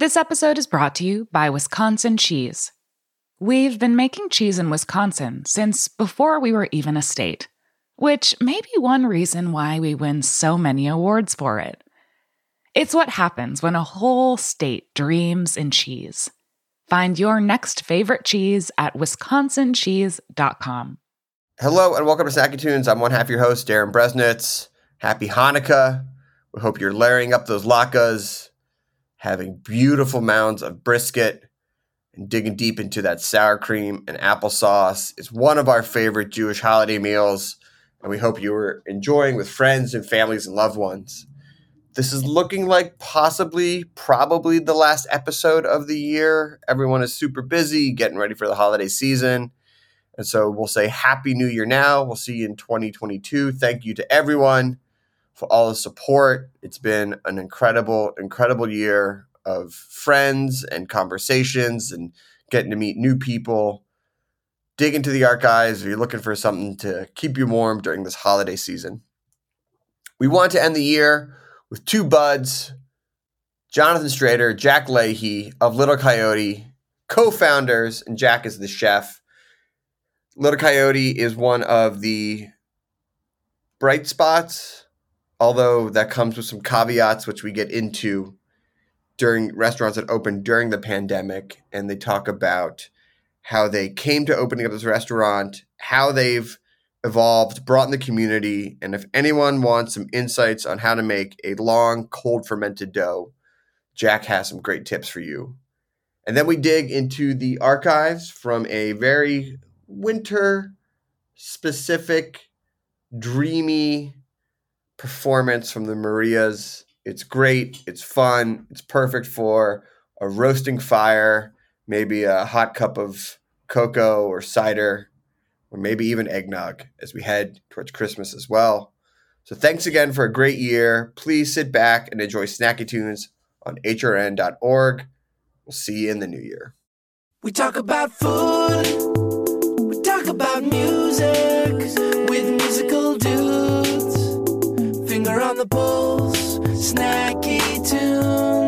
This episode is brought to you by Wisconsin Cheese. We've been making cheese in Wisconsin since before we were even a state, which may be one reason why we win so many awards for it. It's what happens when a whole state dreams in cheese. Find your next favorite cheese at wisconsincheese.com. Hello and welcome to Snacky Tunes. I'm one half your host, Darren Bresnitz. Happy Hanukkah. We hope you're layering up those latkes, having beautiful mounds of brisket, and digging deep into that sour cream and applesauce. It's one of our favorite Jewish holiday meals, and we hope you are enjoying with friends and families and loved ones. This is looking like probably the last episode of the year. Everyone is super busy getting ready for the holiday season. And so we'll say Happy New Year now. We'll see you in 2022. Thank you to everyone for all the support. It's been an incredible year of friends and conversations and getting to meet new people. Dig into the archives if you're looking for something to keep you warm during this holiday season. We want to end the year with two buds, Jonathan Strader, Jack Leahy of Little Coyote, co-founders, and Jack is the chef. Little Coyote is one of the bright spots, although that comes with some caveats, which we get into during restaurants that opened during the pandemic. And they talk about how they came to opening up this restaurant, how they've evolved, brought in the community. And if anyone wants some insights on how to make a long, cold fermented dough, Jack has some great tips for you. And then we dig into the archives from a very winter-specific, dreamy performance from the Marias. It's great. It's fun. It's perfect for a roasting fire, maybe a hot cup of cocoa or cider, or maybe even eggnog as we head towards Christmas as well. So thanks again for a great year. Please sit back and enjoy Snacky Tunes on hrn.org. We'll see you in the new year. We talk about food. We talk about music with musical dudes. Finger on the pulse, Snacky Tunes.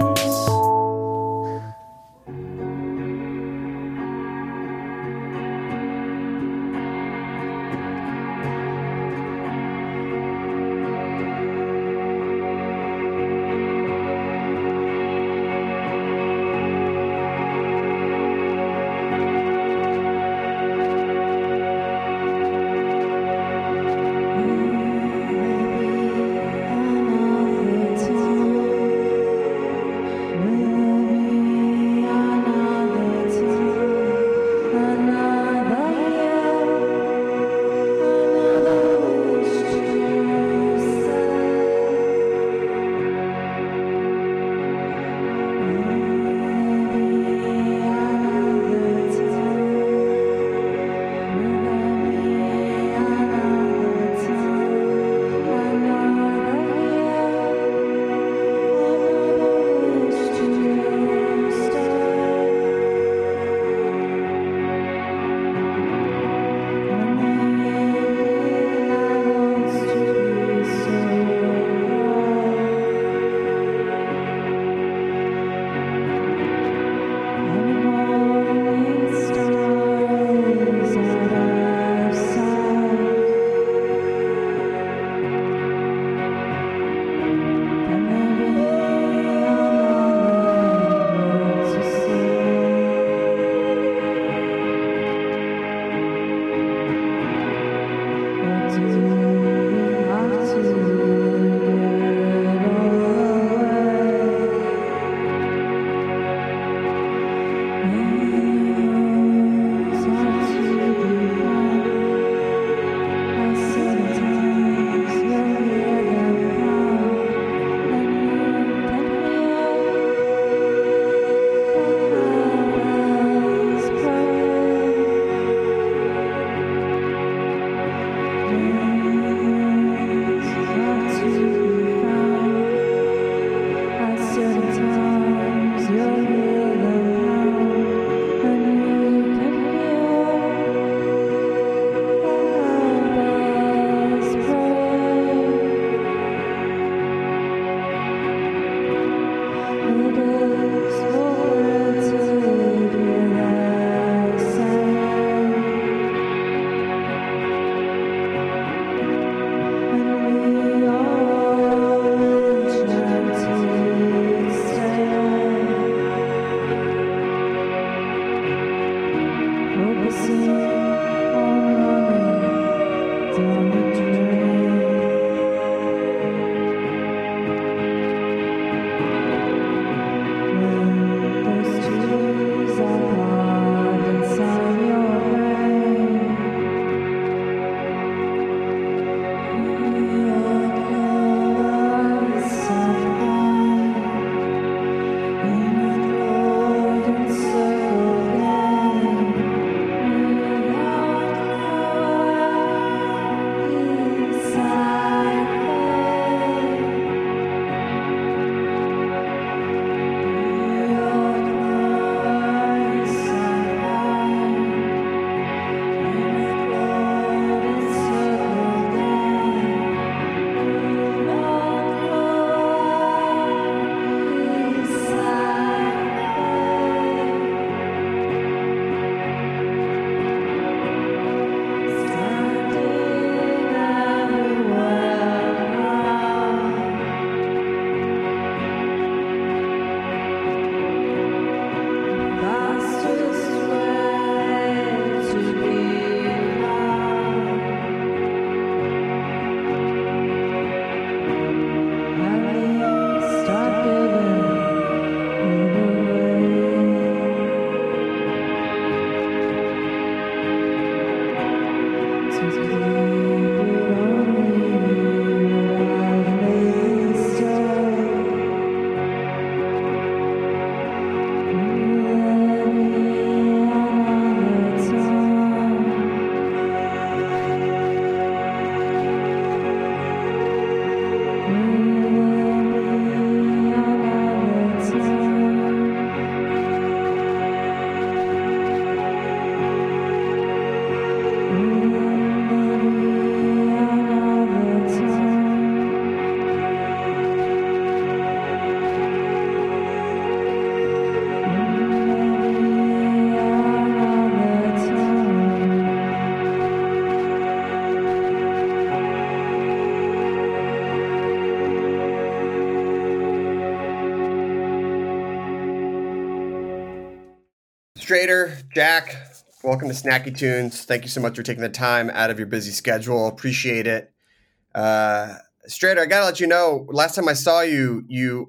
Strader, Jack, welcome to Snacky Tunes. Thank you so much for taking the time out of your busy schedule. Appreciate it. Strader, I gotta let you know, last time I saw you,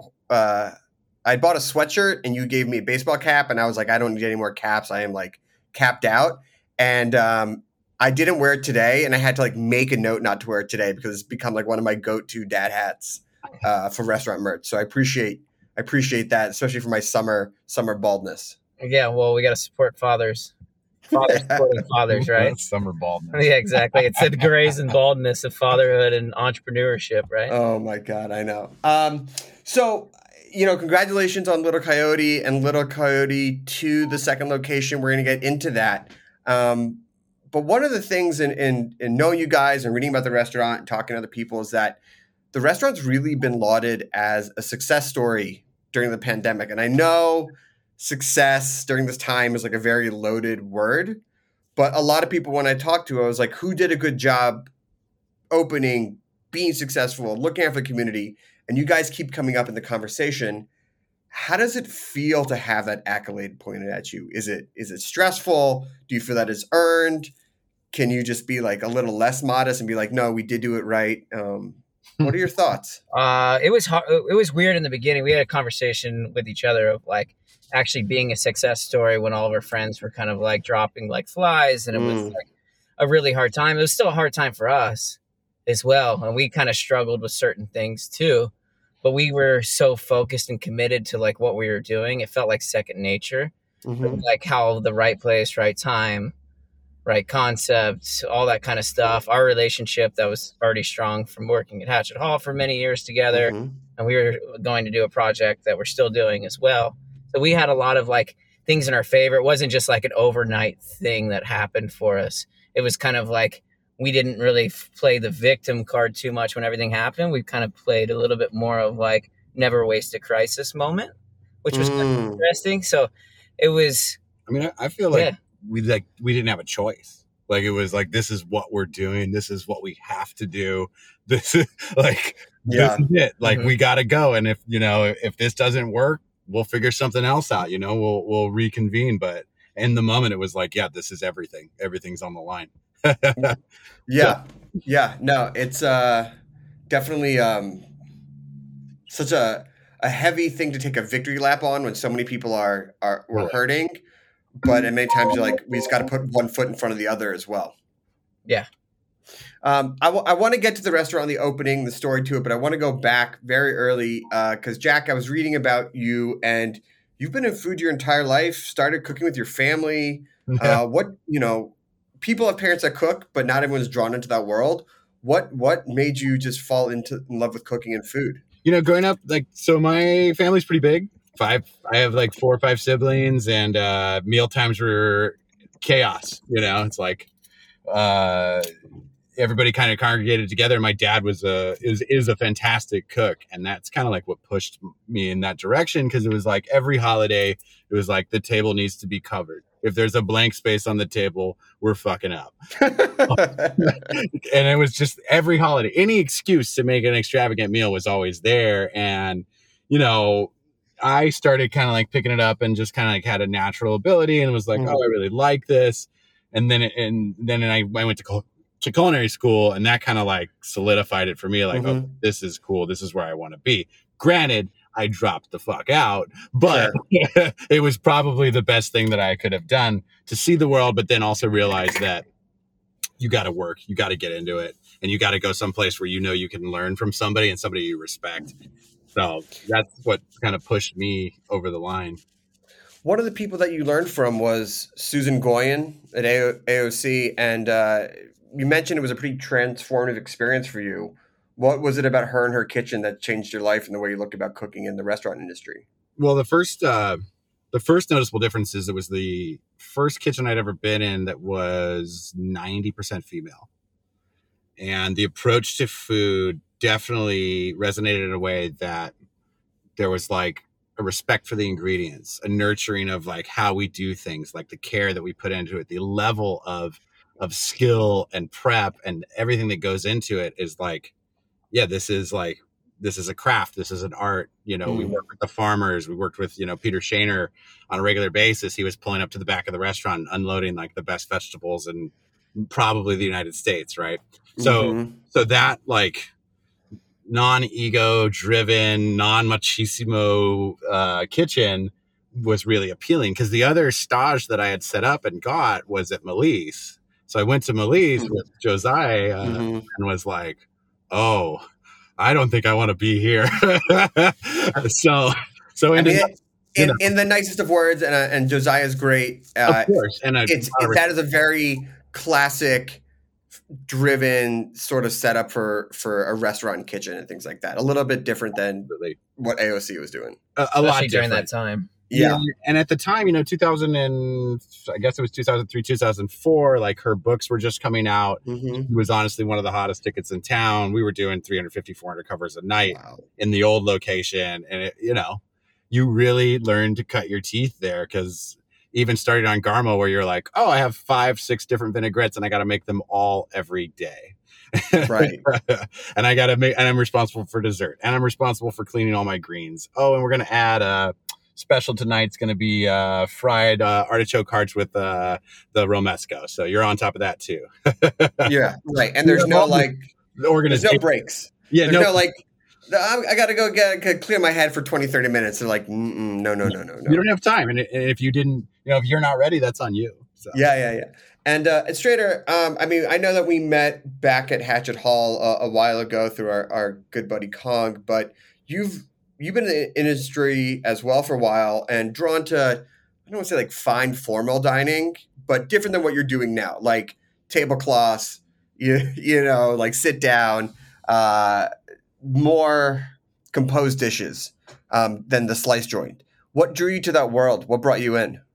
I bought a sweatshirt and you gave me a baseball cap, and I was like, I don't need any more caps. I am like capped out. And I didn't wear it today, and I had to like make a note not to wear it today because it's become like one of my go-to dad hats for restaurant merch. So I appreciate that, especially for my summer baldness. Yeah, well, we got to support fathers. Fathers supporting fathers, right? Summer baldness. Yeah, exactly. It's the grays and baldness of fatherhood and entrepreneurship, right? Oh my God, I know. So, congratulations on Little Coyote and Little Coyote 2, the second location. We're going to get into that. But one of the things in knowing you guys and reading about the restaurant and talking to other people is that the restaurant's really been lauded as a success story during the pandemic. And I know success during this time is like a very loaded word, but a lot of people, when I talked to, I was like, who did a good job opening, being successful, looking after the community? And you guys keep coming up in the conversation. How does it feel to have that accolade pointed at you? Is it stressful? Do you feel that it's earned? Can you just be like a little less modest and be like, no, we did do it right? What are your thoughts? It was hard. It was weird in the beginning. We had a conversation with each other of like actually being a success story when all of our friends were kind of like dropping like flies, and it was like a really hard time. It was still a hard time for us as well, and we kind of struggled with certain things too. But we were so focused and committed to like what we were doing. It felt like second nature, like how the right place, right time, right concepts, all that kind of stuff. Our relationship that was already strong from working at Hatchet Hall for many years together. And we were going to do a project that we're still doing as well. So we had a lot of like things in our favor. It wasn't just like an overnight thing that happened for us. It was kind of like, we didn't really play the victim card too much when everything happened. We kind of played a little bit more of like never waste a crisis moment, which was kind of interesting. So it was, I mean, I feel like we didn't have a choice. Like it was like, this is what we're doing. This is what we have to do. This is like, this is it. Like we got to go. And if this doesn't work, we'll figure something else out, we'll reconvene. But in the moment it was like, yeah, this is everything. Everything's on the line. No, it's definitely such a heavy thing to take a victory lap on when so many people were hurting, but at many times you're like, we just got to put one foot in front of the other as well. I want to get to the restaurant, the opening, the story to it, but I want to go back very early because Jack, I was reading about you, and you've been in food your entire life, started cooking with your family. People have parents that cook, but not everyone's drawn into that world. What made you just fall in love with cooking and food? Growing up, so my family's pretty big. I have 4 or 5 siblings, and meal times were chaos. It's like everybody kind of congregated together. My dad is a fantastic cook, and that's kind of like what pushed me in that direction, because it was like every holiday, it was like the table needs to be covered. If there's a blank space on the table, we're fucking up. And it was just every holiday, any excuse to make an extravagant meal was always there. And, I started kind of like picking it up and just kind of like had a natural ability and was like, oh, I really like this. And then I went to culinary school, and that kind of like solidified it for me. Like, oh, this is cool. This is where I want to be. Granted, I dropped the fuck out, but it was probably the best thing that I could have done to see the world, but then also realize that you got to work, you got to get into it, and you got to go someplace where you can learn from somebody and somebody you respect. So that's what kind of pushed me over the line. One of the people that you learned from was Susan Goyen at AOC, and you mentioned it was a pretty transformative experience for you. What was it about her and her kitchen that changed your life and the way you looked about cooking in the restaurant industry? Well, the first noticeable difference is it was the first kitchen I'd ever been in that was 90% female. And the approach to food definitely resonated in a way that there was like a respect for the ingredients, a nurturing of like how we do things, like the care that we put into it, the level of skill and prep and everything that goes into it is like, yeah, this is like this is a craft, this is an art. We work with the farmers. We worked with, Peter Shaner on a regular basis. He was pulling up to the back of the restaurant and unloading like the best vegetables in probably the United States, right? So that like non-ego driven, non-machismo kitchen was really appealing, because the other stage that I had set up and got was at Melise. So I went to Melise with Josiah and was like, oh, I don't think I want to be here. so in the nicest of words, and Josiah's great. Of course. And that is a very classic driven sort of setup for a restaurant and kitchen and things like that. A little bit different than what AOC was doing. A lot during that time. Yeah. And at the time, 2000 and I guess it was 2003, 2004, like her books were just coming out. It was honestly one of the hottest tickets in town. We were doing 350, 400 covers a night in the old location. And you really learn to cut your teeth there, because even starting on Garmo, where you're like, oh, I have 5-6 different vinaigrettes and I got to make them all every day. Right. And I got to make, and I'm responsible for dessert, and I'm responsible for cleaning all my greens. Oh, and we're going to add special tonight's going to be fried artichoke hearts with the romesco. So you're on top of that too. Yeah, right. And there's no there's no breaks. Yeah, there's no like, I got to go clear my head for 20, 30 minutes. They're like, no. You don't have time. And if you didn't, if you're not ready, that's on you. So. Yeah. And Strader, I know that we met back at Hatchet Hall a while ago through our good buddy Kong, but you've been in the industry as well for a while and drawn to, I don't want to say like fine formal dining, but different than what you're doing now, like tablecloths, like sit down, more composed dishes than the slice joint. What drew you to that world? What brought you in?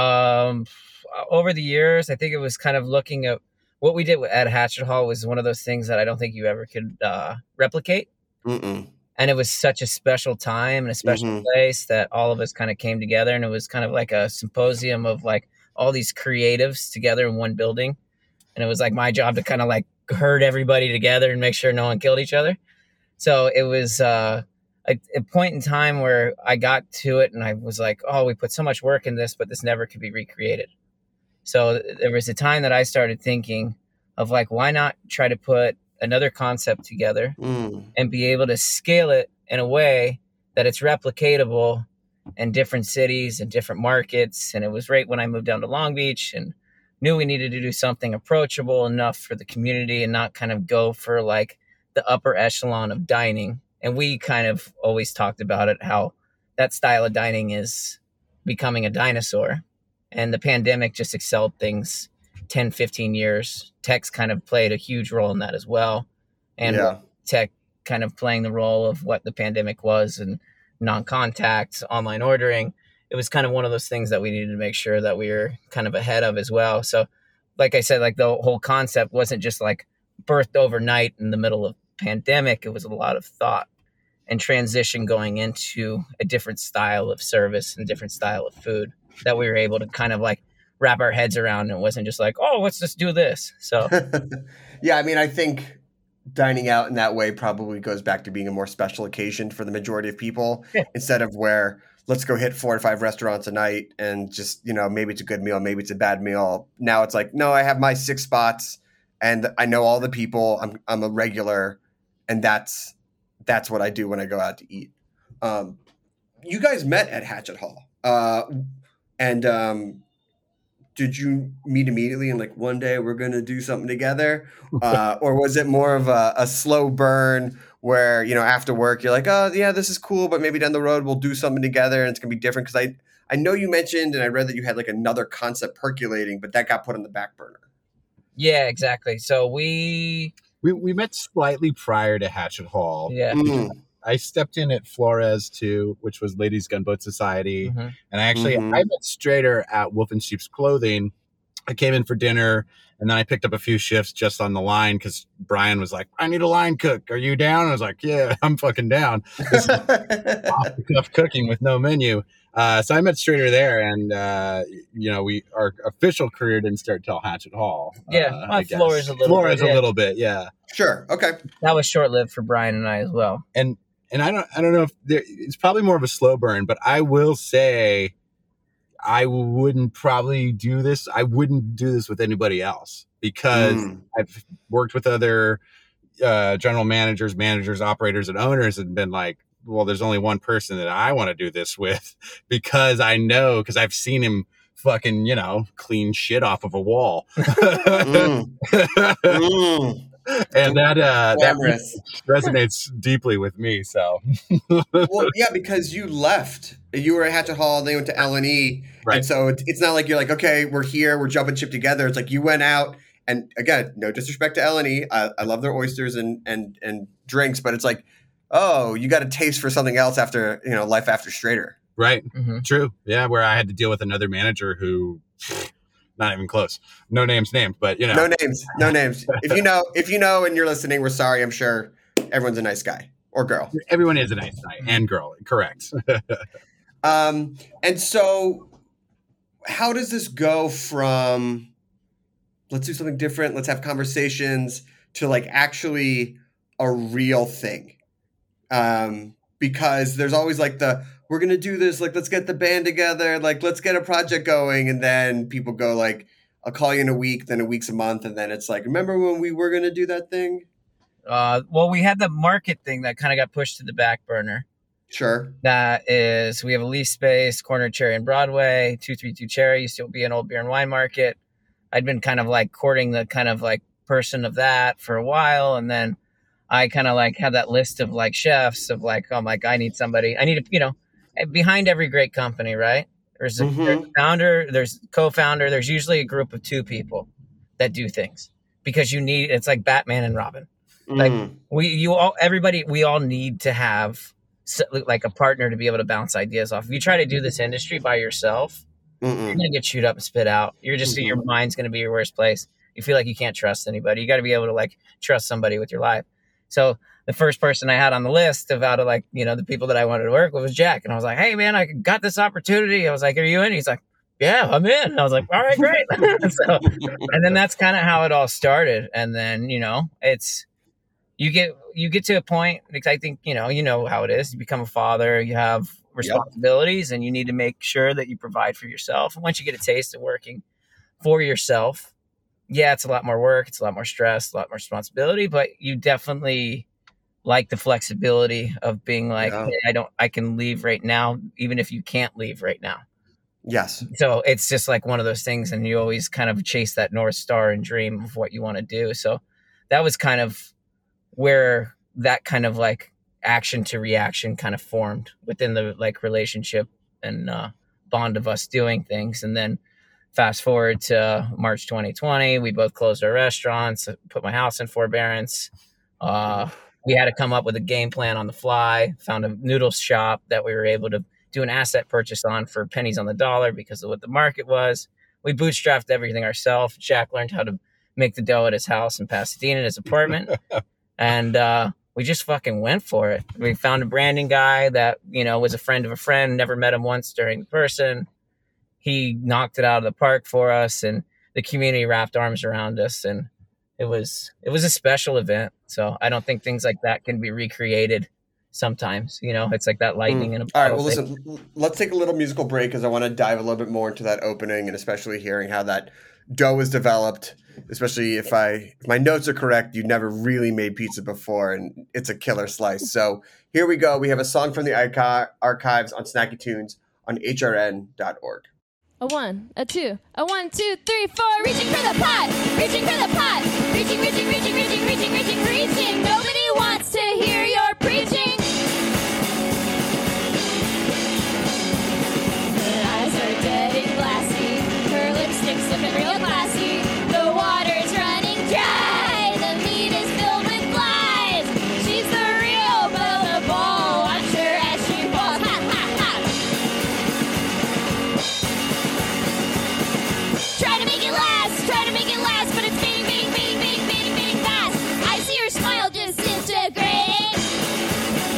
Over the years, I think it was kind of looking at what we did at Hatchet Hall was one of those things that I don't think you ever could replicate. Mm-mm. And it was such a special time and a special place that all of us kind of came together, and it was kind of like a symposium of like all these creatives together in one building. And it was like my job to kind of like herd everybody together and make sure no one killed each other. So it was a point in time where I got to it and I was like, oh, we put so much work in this, but this never could be recreated. So there was a time that I started thinking of like, why not try to put another concept together and be able to scale it in a way that it's replicatable in different cities and different markets. And it was right when I moved down to Long Beach and knew we needed to do something approachable enough for the community and not kind of go for like the upper echelon of dining. And we kind of always talked about it, how that style of dining is becoming a dinosaur. And the pandemic just excelled things 10, 15 years. Tech's kind of played a huge role in that as well. And tech kind of playing the role of what the pandemic was and non-contact, online ordering. It was kind of one of those things that we needed to make sure that we were kind of ahead of as well. So like I said, like the whole concept wasn't just like birthed overnight in the middle of pandemic. It was a lot of thought and transition going into a different style of service and different style of food that we were able to kind of like wrap our heads around. And it wasn't just like, oh, let's just do this. So yeah, I mean, I think dining out in that way probably goes back to being a more special occasion for the majority of people instead of where let's go hit 4 or 5 restaurants a night and just, maybe it's a good meal, maybe it's a bad meal. Now it's like, no, I have my 6 spots and I know all the people. I'm a regular, and that's what I do when I go out to eat. You guys met at Hatchet Hall. And did you meet immediately and like one day we're going to do something together? Or was it more of a slow burn where, after work, you're like, oh yeah, this is cool, but maybe down the road we'll do something together and it's going to be different? Because I know you mentioned, and I read that you had like another concept percolating, but that got put on the back burner. Yeah, exactly. So we met slightly prior to Hatchet Hall. Yeah. I stepped in at Flores too, which was Ladies Gunboat Society. And I met Strader at Wolf and Sheep's Clothing. I came in for dinner and then I picked up a few shifts just on the line because Brian was like, I need a line cook. Are you down? I was like, yeah, I'm fucking down. This is off the cuff cooking with no menu. So I met Strader there, and our official career didn't start till Hatchet Hall. Flores a little bit. Yeah. Sure. Okay. That was short lived for Brian and I as well. And and I don't know if it's probably more of a slow burn, but I will say I wouldn't probably do this. I wouldn't do this with anybody else because I've worked with other general managers, operators, and owners and been like, well, there's only one person that I want to do this with because I've seen him fucking, clean shit off of a wall. And that resonates deeply with me. So, well, yeah, because you left. You were at Hatchet Hall, then you went to L&E, right. And so it's not like you're like, okay, we're here, we're jumping ship together. It's like you went out, and again, no disrespect to L&E, I love their oysters and drinks, but it's like, oh, you got a taste for something else after life after Strader. Right. Mm-hmm. True. Yeah, where I had to deal with another manager who. Not even close. No names named, but No names. If you know and you're listening, we're sorry. I'm sure everyone's a nice guy or girl. Everyone is a nice guy and girl. Correct. And so how does this go from let's do something different, let's have conversations, to like actually a real thing? Because there's always like we're going to do this, like, let's get the band together, like, let's get a project going. And then people go like, I'll call you in a week, then a week's a month. And then it's like, remember when we were going to do that thing? Well, we had the market thing that kind of got pushed to the back burner. Sure. That is, we have a lease space, corner Cherry and Broadway, 232 Cherry used to be an old beer and wine market. I'd been kind of like courting the kind of like person of that for a while. And then I kind of like had that list of like chefs of like, oh, like, I need behind every great company, right? There's a founder, there's co-founder, there's usually a group of two people that do things because it's like Batman and Robin. Like we all need to have like a partner to be able to bounce ideas off. If you try to do this industry by yourself, you're going to get chewed up and spit out. You're just, your mind's going to be your worst place. You feel like you can't trust anybody. You got to be able to like trust somebody with your life. So the first person I had on the list of out of like, the people that I wanted to work with was Jack. And I was like, hey man, I got this opportunity. I was like, are you in? He's like, yeah, I'm in. And I was like, all right, great. And then that's kind of how it all started. And then, it's, you get to a point, I think, you know how it is. You become a father, you have responsibilities, and you need to make sure that you provide for yourself. And once you get a taste of working for yourself, yeah, it's a lot more work. It's a lot more stress, a lot more responsibility, but you definitely like the flexibility of being like, hey, I can leave right now, even if you can't leave right now. Yes. So it's just like one of those things. And you always kind of chase that North Star and dream of what you want to do. So that was kind of where that kind of like action to reaction kind of formed within the like relationship and bond of us doing things. And then fast forward to March 2020, we both closed our restaurants, put my house in forbearance. We had to come up with a game plan on the fly, found a noodle shop that we were able to do an asset purchase on for pennies on the dollar because of what the market was. We bootstrapped everything ourselves. Jack learned how to make the dough at his house in Pasadena in his apartment. And we just fucking went for it. We found a branding guy that, was a friend of a friend, never met him once during the person. He knocked it out of the park for us, and the community wrapped arms around us. And it was a special event. So I don't think things like that can be recreated sometimes. It's like that lightning in a bottle. All right, well, listen, let's take a little musical break because I want to dive a little bit more into that opening, and especially hearing how that dough was developed, especially if my notes are correct, you never really made pizza before, and it's a killer slice. So here we go. We have a song from the archives on Snacky Tunes on hrn.org. A 1, a 2, a 1, 2, 3, 4. Reaching for the pot, reaching for the pot. Reaching, reaching, reaching, reaching, reaching, reaching, reaching. Nobody wants to hear your preaching. Her eyes are dead and glassy. Her lipstick's looking real classy. The water's running dry. The meat is filled with flies. She's the real Bella Ball. Watch her as she falls. Ha, ha, ha. Try to make it last, but it's fading, fading, fading, fading, fading, fading fast. I see her smile disintegrate.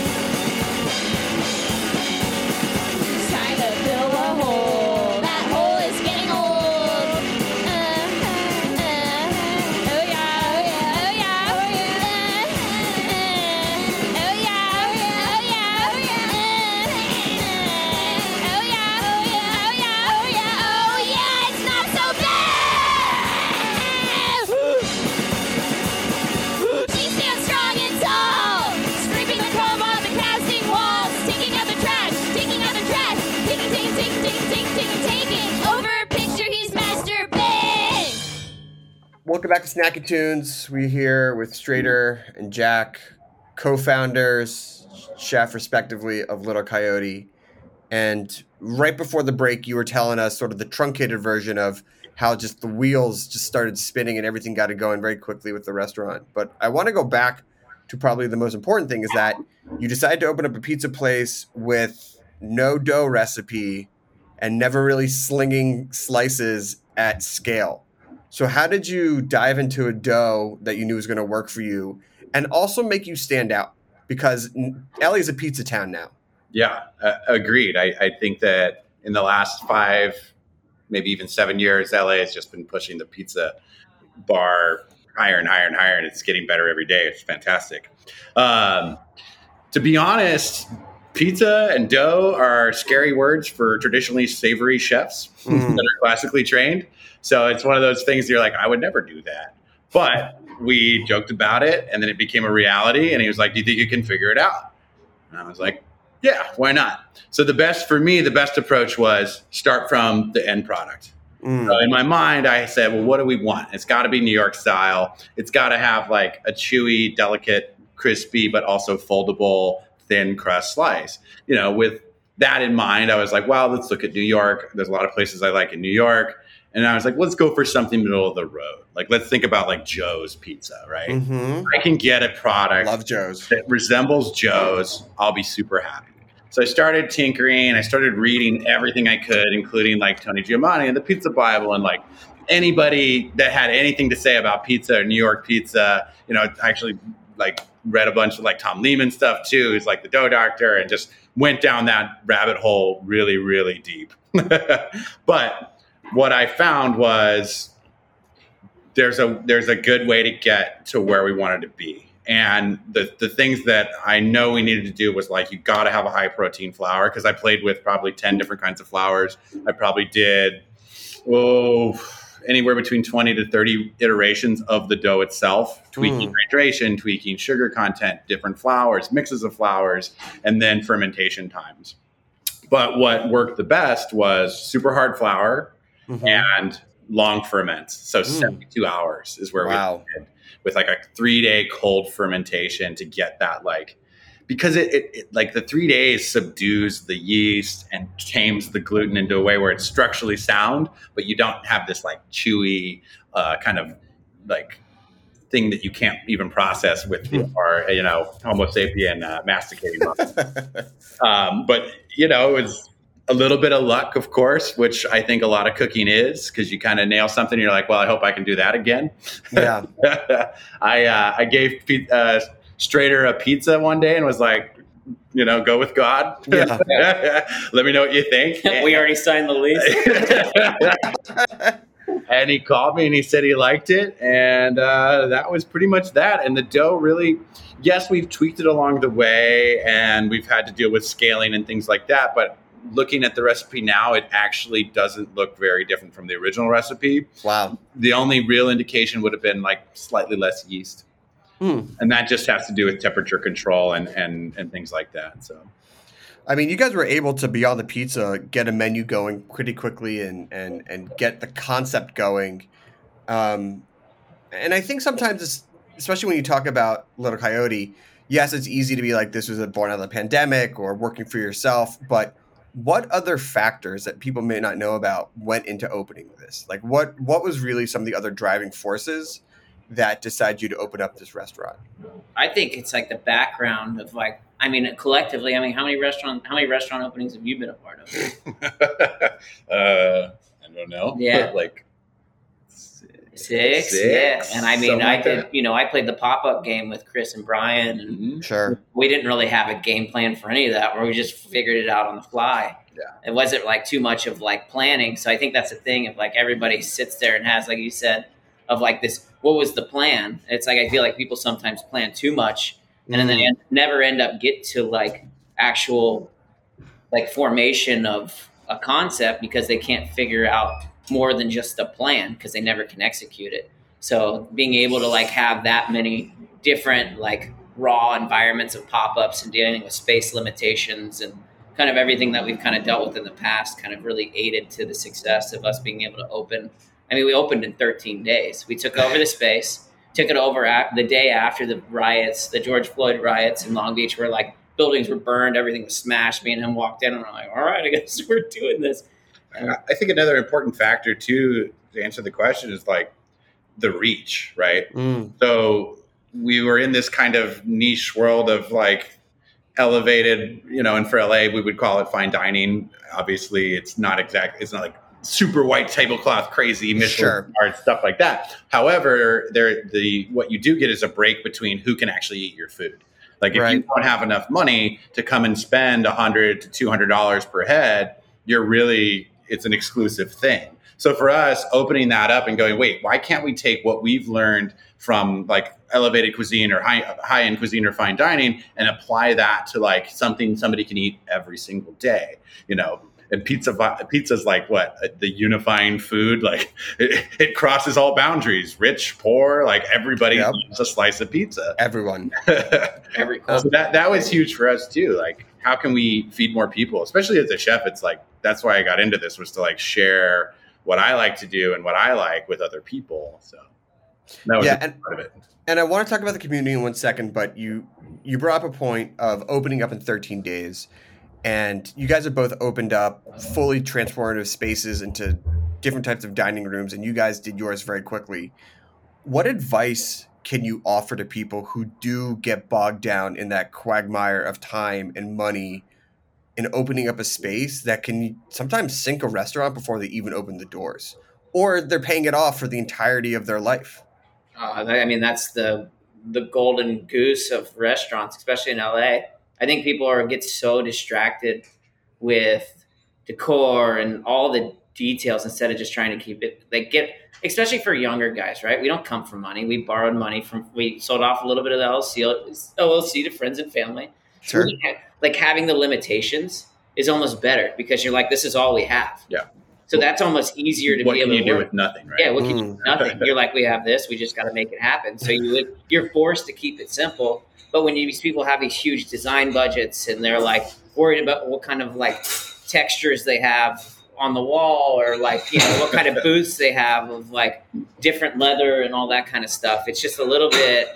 Welcome back to Snacky Tunes. We're here with Strader and Jack, co-founders, chef respectively of Little Coyote. And right before the break, you were telling us sort of the truncated version of how just the wheels just started spinning and everything got it going very quickly with the restaurant. But I want to go back to probably the most important thing, is that you decided to open up a pizza place with no dough recipe and never really slinging slices at scale. So how did you dive into a dough that you knew was going to work for you and also make you stand out? Because LA is a pizza town now. Yeah, agreed. I think that in the last 5, maybe even 7 years, LA has just been pushing the pizza bar higher and higher and higher, and it's getting better every day. It's fantastic. To be honest, pizza and dough are scary words for traditionally savory chefs that are classically trained. So it's one of those things you're like, I would never do that. But we joked about it, and then it became a reality. And he was like, do you think you can figure it out? And I was like, yeah, why not? So the best approach was start from the end product. So in my mind, I said, well, what do we want? It's got to be New York style. It's got to have like a chewy, delicate, crispy, but also foldable, thin crust slice. With that in mind, I was like, well, let's look at New York. There's a lot of places I like in New York. And I was like, let's go for something middle of the road. Like, let's think about like Joe's Pizza, right? I can get a product Love Joe's. that resembles Joe's. I'll be super happy. So I started tinkering. I started reading everything I could, including like Tony Giovanni and the Pizza Bible, and like anybody that had anything to say about pizza or New York pizza. I actually like read a bunch of like Tom Lehman stuff too, who's like the dough doctor, and just went down that rabbit hole really, really deep. But what I found was there's a good way to get to where we wanted to be. And the things that I know we needed to do was like, you got to have a high protein flour, because I played with probably 10 different kinds of flours. I probably did, anywhere between 20 to 30 iterations of the dough itself, tweaking hydration, tweaking sugar content, different flours, mixes of flours, and then fermentation times. But what worked the best was super hard flour and long ferments. So 72 hours is where we did, with like a 3-day cold fermentation to get that, like, because it like the 3 days subdues the yeast and tames the gluten into a way where it's structurally sound, but you don't have this like chewy kind of like thing that you can't even process with our Homo sapien masticating muscle. But it was a little bit of luck, of course, which I think a lot of cooking is, because you kind of nail something and you're like, well, I hope I can do that again. Yeah. I gave Strader a pizza one day and was like, go with God. Yeah. Let me know what you think. We already signed the lease. And he called me and he said he liked it. And that was pretty much that. And the dough really, yes, we've tweaked it along the way, and we've had to deal with scaling and things like that. But looking at the recipe now, it actually doesn't look very different from the original recipe. Wow. The only real indication would have been like slightly less yeast. And that just has to do with temperature control and things like that. So, I mean, you guys were able to, beyond the pizza, get a menu going pretty quickly and get the concept going. And I think sometimes, especially when you talk about Little Coyote, yes, it's easy to be like, this was born out of the pandemic or working for yourself. But what other factors that people may not know about went into opening this? Like, what was really some of the other driving forces that decided you to open up this restaurant? I think it's like the background of like, collectively, how many restaurant openings have you been a part of? I don't know. Yeah. But like Six. Yeah. And I played the pop-up game with Chris and Brian, and Sure. we didn't really have a game plan for any of that, where we just figured it out on the fly. Yeah. It wasn't like too much of like planning. So I think that's the thing, of like everybody sits there and has, like you said, of like this, what was the plan? It's like, I feel like people sometimes plan too much and then they never end up get to like actual like formation of a concept, because they can't figure out more than just a plan, because they never can execute it. So being able to like have that many different like raw environments of pop-ups and dealing with space limitations and kind of everything that we've kind of dealt with in the past kind of really aided to the success of us being able to open I mean, we opened in 13 days. We took over the space, took it over the day after the riots, the George Floyd riots in Long Beach, where like buildings were burned, everything was smashed. Me and him walked in and we're like, all right, I guess we're doing this. I think another important factor too, to answer the question, is like the reach, right? So we were in this kind of niche world of like elevated, and for LA, we would call it fine dining. Obviously, it's not like super white tablecloth, crazy Michelin stars, stuff like that. However, what you do get is a break between who can actually eat your food. Like if you don't have enough money to come and spend $100 to $200 per head, it's an exclusive thing. So for us, opening that up and going, wait, why can't we take what we've learned from like elevated cuisine or high-end cuisine or fine dining and apply that to like something somebody can eat every single day, And pizza's like what? The unifying food, like it crosses all boundaries, rich, poor, like everybody loves a slice of pizza. Everyone. So that was huge for us too. Like, how can we feed more people? Especially as a chef, it's like, that's why I got into this, was to like share what I like to do and what I like with other people. So that was part of it. And I want to talk about the community in 1 second, but you brought up a point of opening up in 13 days. And you guys have both opened up fully transformative spaces into different types of dining rooms, and you guys did yours very quickly. What advice can you offer to people who do get bogged down in that quagmire of time and money in opening up a space that can sometimes sink a restaurant before they even open the doors, or they're paying it off for the entirety of their life? I mean, that's the golden goose of restaurants, especially in LA. I think people get so distracted with decor and all the details instead of just trying to keep it. Especially for younger guys, right? We don't come from money. We borrowed money we sold off a little bit of the LLC to friends and family. Sure. Like having the limitations is almost better because you're like, this is all we have. Yeah. So that's almost easier to be able to What can you do with nothing, right? Yeah, what can you do with nothing? You're like, we have this, we just got to make it happen. So you're forced to keep it simple. But when these people have these huge design budgets and they're like worried about what kind of like textures they have on the wall, or like, what kind of booths they have of like different leather and all that kind of stuff, it's just a little bit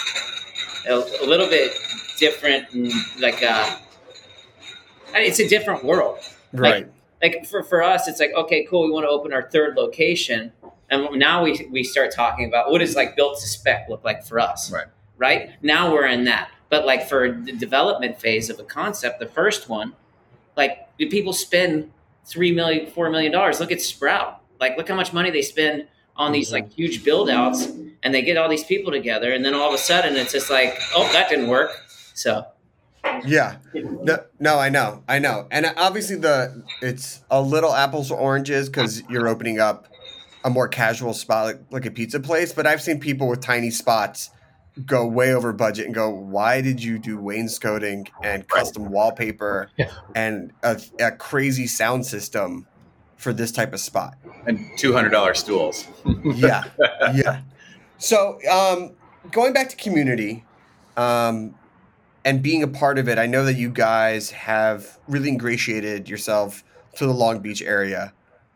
different, and like it's a different world, right? Like for us, it's like, okay, cool, we want to open our third location, and now we start talking about what does like built to spec look like for us, right? Now we're in that. But like for the development phase of a concept, the first one, like, do people spend $3 million, $4 million? Look at Sprout. Like, look how much money they spend on these like huge build outs, and they get all these people together, and then all of a sudden it's just like, oh, that didn't work. So yeah, no, I know. And obviously it's a little apples to oranges because you're opening up a more casual spot like a pizza place. But I've seen people with tiny spots go way over budget and go, why did you do wainscoting and custom wallpaper and a crazy sound system for this type of spot? And $200 stools. Yeah. So going back to community and being a part of it, I know that you guys have really ingratiated yourself to the Long Beach area.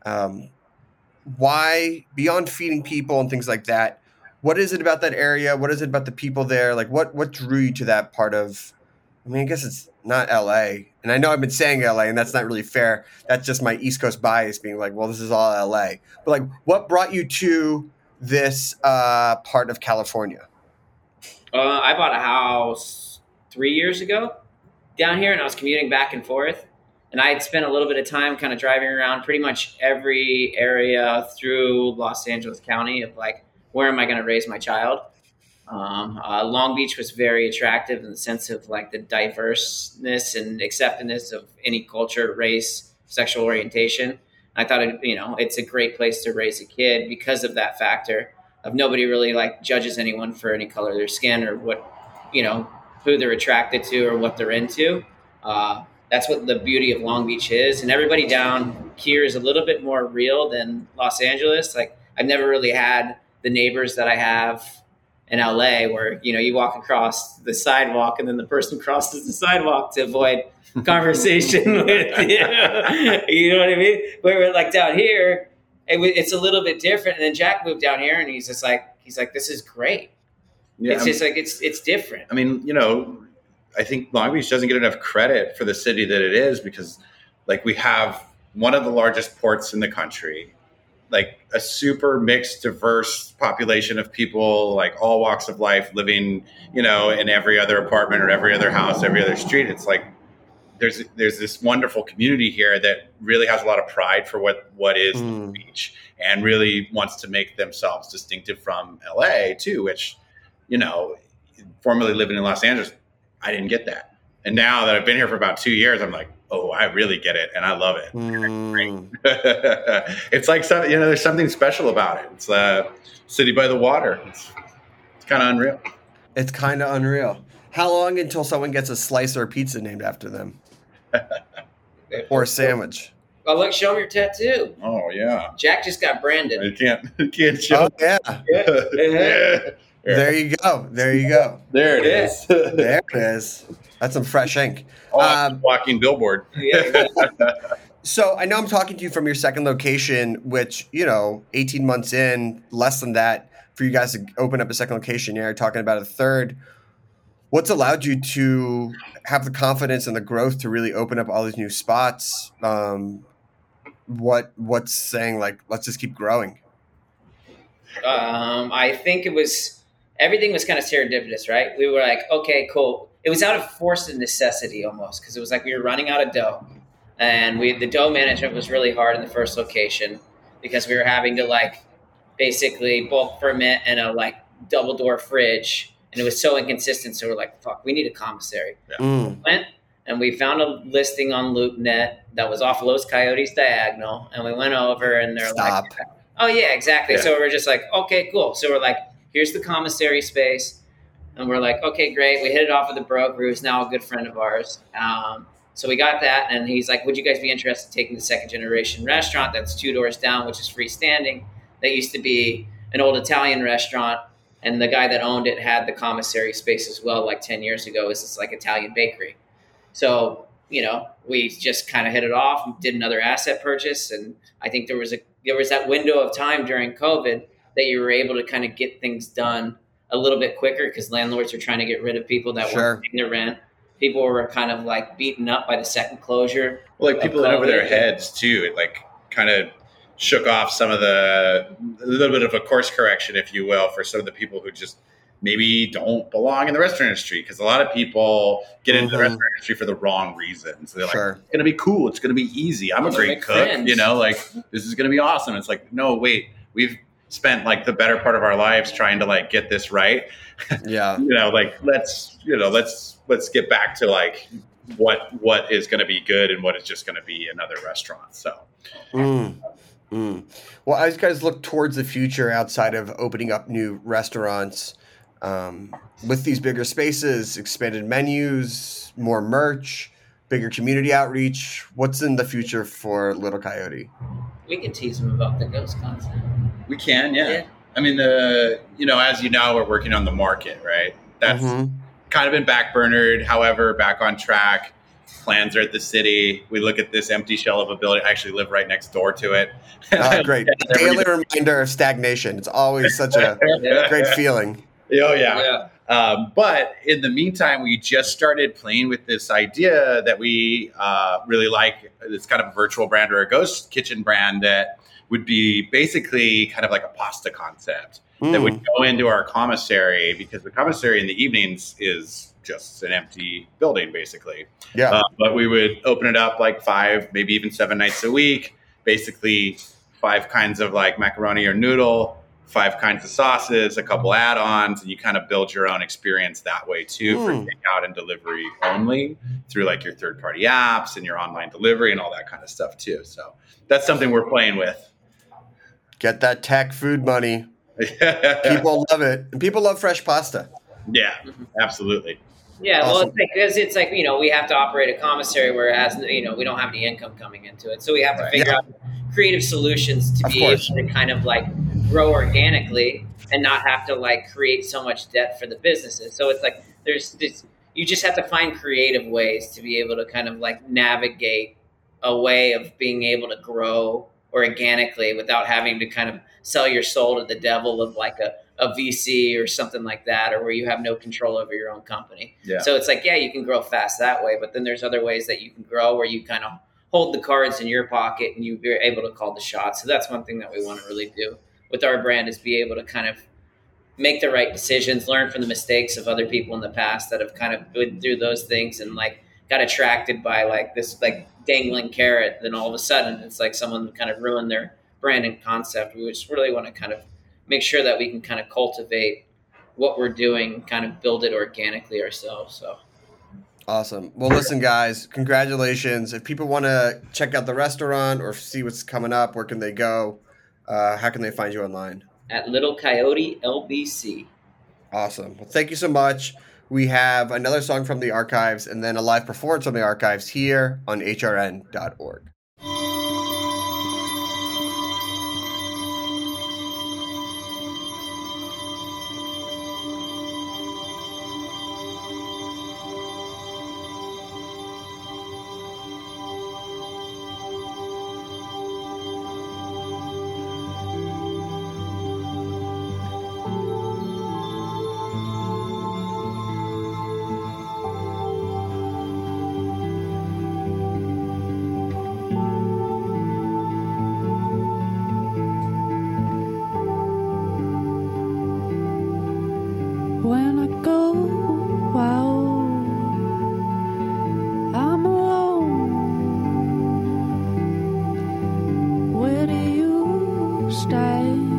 Why, beyond feeding people and things like that, what is it about that area? What is it about the people there? Like, what drew you to that part of, I mean, I guess it's not LA. And I know I've been saying LA, and that's not really fair. That's just my East Coast bias being like, well, this is all LA. But like, what brought you to this part of California? I bought a house 3 years ago down here, and I was commuting back and forth. And I had spent a little bit of time kind of driving around pretty much every area through Los Angeles County of like, where am I going to raise my child? Long Beach was very attractive in the sense of like the diverseness and acceptance of any culture, race, sexual orientation. I thought it's a great place to raise a kid because of that factor of nobody really like judges anyone for any color of their skin or what, who they're attracted to or what they're into. That's what the beauty of Long Beach is. And everybody down here is a little bit more real than Los Angeles. Like, I've never really had the neighbors that I have in LA where, you walk across the sidewalk and then the person crosses the sidewalk to avoid conversation with you. You know what I mean? But we're like down here, it's a little bit different. And then Jack moved down here, and he's like, this is great. Yeah, It's just like it's different. I mean, I think Long Beach doesn't get enough credit for the city that it is because, like, we have one of the largest ports in the country, like a super mixed, diverse population of people, like all walks of life, living, in every other apartment or every other house, every other street. It's like there's this wonderful community here that really has a lot of pride for what is Long Beach and really wants to make themselves distinctive from LA too, which, formerly living in Los Angeles, I didn't get that. And now that I've been here for about 2 years, I'm like, oh, I really get it. And I love it. It's like, there's something special about it. It's a city by the water. It's kind of unreal. It's kind of unreal. How long until someone gets a slice or a pizza named after them? Or a sandwich? Oh, look, show me your tattoo. Oh, yeah. Jack just got branded. I can't show. Oh, yeah. Yeah. There you go. There it is. There it is. That's some fresh ink. Walking billboard. Yeah. So I know I'm talking to you from your second location, which, 18 months in, less than that, for you guys to open up a second location. You're talking about a third. What's allowed you to have the confidence and the growth to really open up all these new spots? What's saying, like, let's just keep growing? I think everything was kind of serendipitous, right? We were like, okay, cool. It was out of forced necessity almost, because it was like we were running out of dough. And the dough management was really hard in the first location because we were having to basically bulk ferment in a double door fridge. And it was so inconsistent. So we're like, fuck, we need a commissary. Yeah. Went and we found a listing on LoopNet that was off Los Coyotes Diagonal. And we went over and they're like, oh yeah, exactly. Yeah. So we're just like, okay, cool. So we're like, here's the commissary space. And we're like, okay, great. We hit it off with the broker, who's now a good friend of ours. So we got that. And he's like, would you guys be interested in taking the second generation restaurant that's 2 doors down, which is freestanding? That used to be an old Italian restaurant. And the guy that owned it had the commissary space as well, 10 years ago. It was this Italian bakery. So, we just kind of hit it off, did another asset purchase. And I think there was that window of time during COVID that you were able to kind of get things done a little bit quicker because landlords were trying to get rid of people that weren't paying their rent. People were kind of beaten up by the second closure. Well, people in over their heads too. It kind of shook off some of a little bit of a course correction, if you will, for some of the people who just maybe don't belong in the restaurant industry. Because a lot of people get into the restaurant industry for the wrong reasons. They're like, it's going to be cool. It's going to be easy. I'm a great cook. Friends. This is going to be awesome. It's like, no, wait, we've spent the better part of our lives trying to get this right. Yeah. Let's get back to what is going to be good and what is just going to be another restaurant. So. Well, as you guys look towards the future outside of opening up new restaurants, with these bigger spaces, expanded menus, more merch, bigger community outreach, what's in the future for Little Coyote? We can tease them about the ghost concept. We can, yeah. I mean, as you know, we're working on the market, right? That's kind of been backburnered. However, back on track. Plans are at the city. We look at this empty shell of a building. I actually live right next door to it. Great. Daily reminder of stagnation. It's always such a great feeling. Oh, yeah. But in the meantime, we just started playing with this idea that we really like. It's kind of a virtual brand or a ghost kitchen brand that would be basically kind of like a pasta concept that would go into our commissary, because the commissary in the evenings is just an empty building, basically. Yeah. But we would open it up 5, maybe even 7 nights a week, basically 5 kinds of macaroni or noodle, 5 kinds of sauces, a couple add-ons, and you kind of build your own experience that way too for takeout and delivery only through your third-party apps and your online delivery and all that kind of stuff too. So that's something we're playing with. Get that tech food money. People love it. And people love fresh pasta. Yeah, absolutely. Yeah, Awesome. well, it's like, we have to operate a commissary where we don't have any income coming into it. So we have to figure out creative solutions to be able to kind of grow organically and not have to create so much debt for the businesses. So it's there's this, you just have to find creative ways to be able to kind of navigate a way of being able to grow organically without having to kind of sell your soul to the devil of like a VC or something like that, or where you have no control over your own company. Yeah. So it's like, yeah, you can grow fast that way, but then there's other ways that you can grow where you kind of hold the cards in your pocket and you're able to call the shots. So that's one thing that we want to really do with our brand, is be able to kind of make the right decisions, learn from the mistakes of other people in the past that have kind of been through those things and like got attracted by like this like dangling carrot. Then all of a sudden it's like someone kind of ruined their brand and concept. We just really want to kind of make sure that we can kind of cultivate what we're doing, kind of build it organically ourselves. So awesome. Well, listen, guys, congratulations. If people want to check out the restaurant or see what's coming up, where can they go? How can they find you online? At Little Coyote LBC. Awesome. Well, thank you so much. We have another song from the archives and then a live performance from the archives here on hrn.org. When I go out, I'm alone. Where do you stand?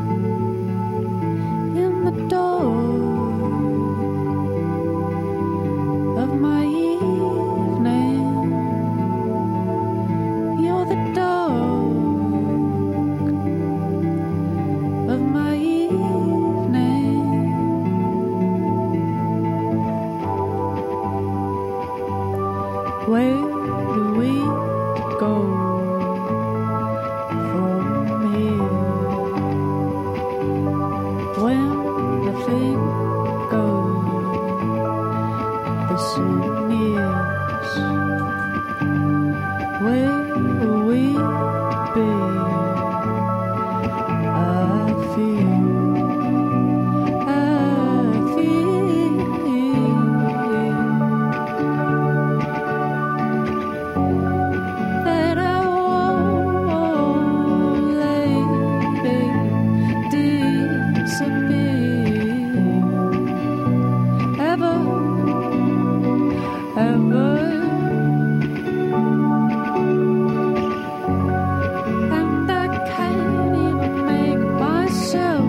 In the dark of my evening, you're the dark of my evening. Where do we go from here? When nothing goes the same years, where will we be? I feel that I won't let it disappear ever, ever. And I can't even make myself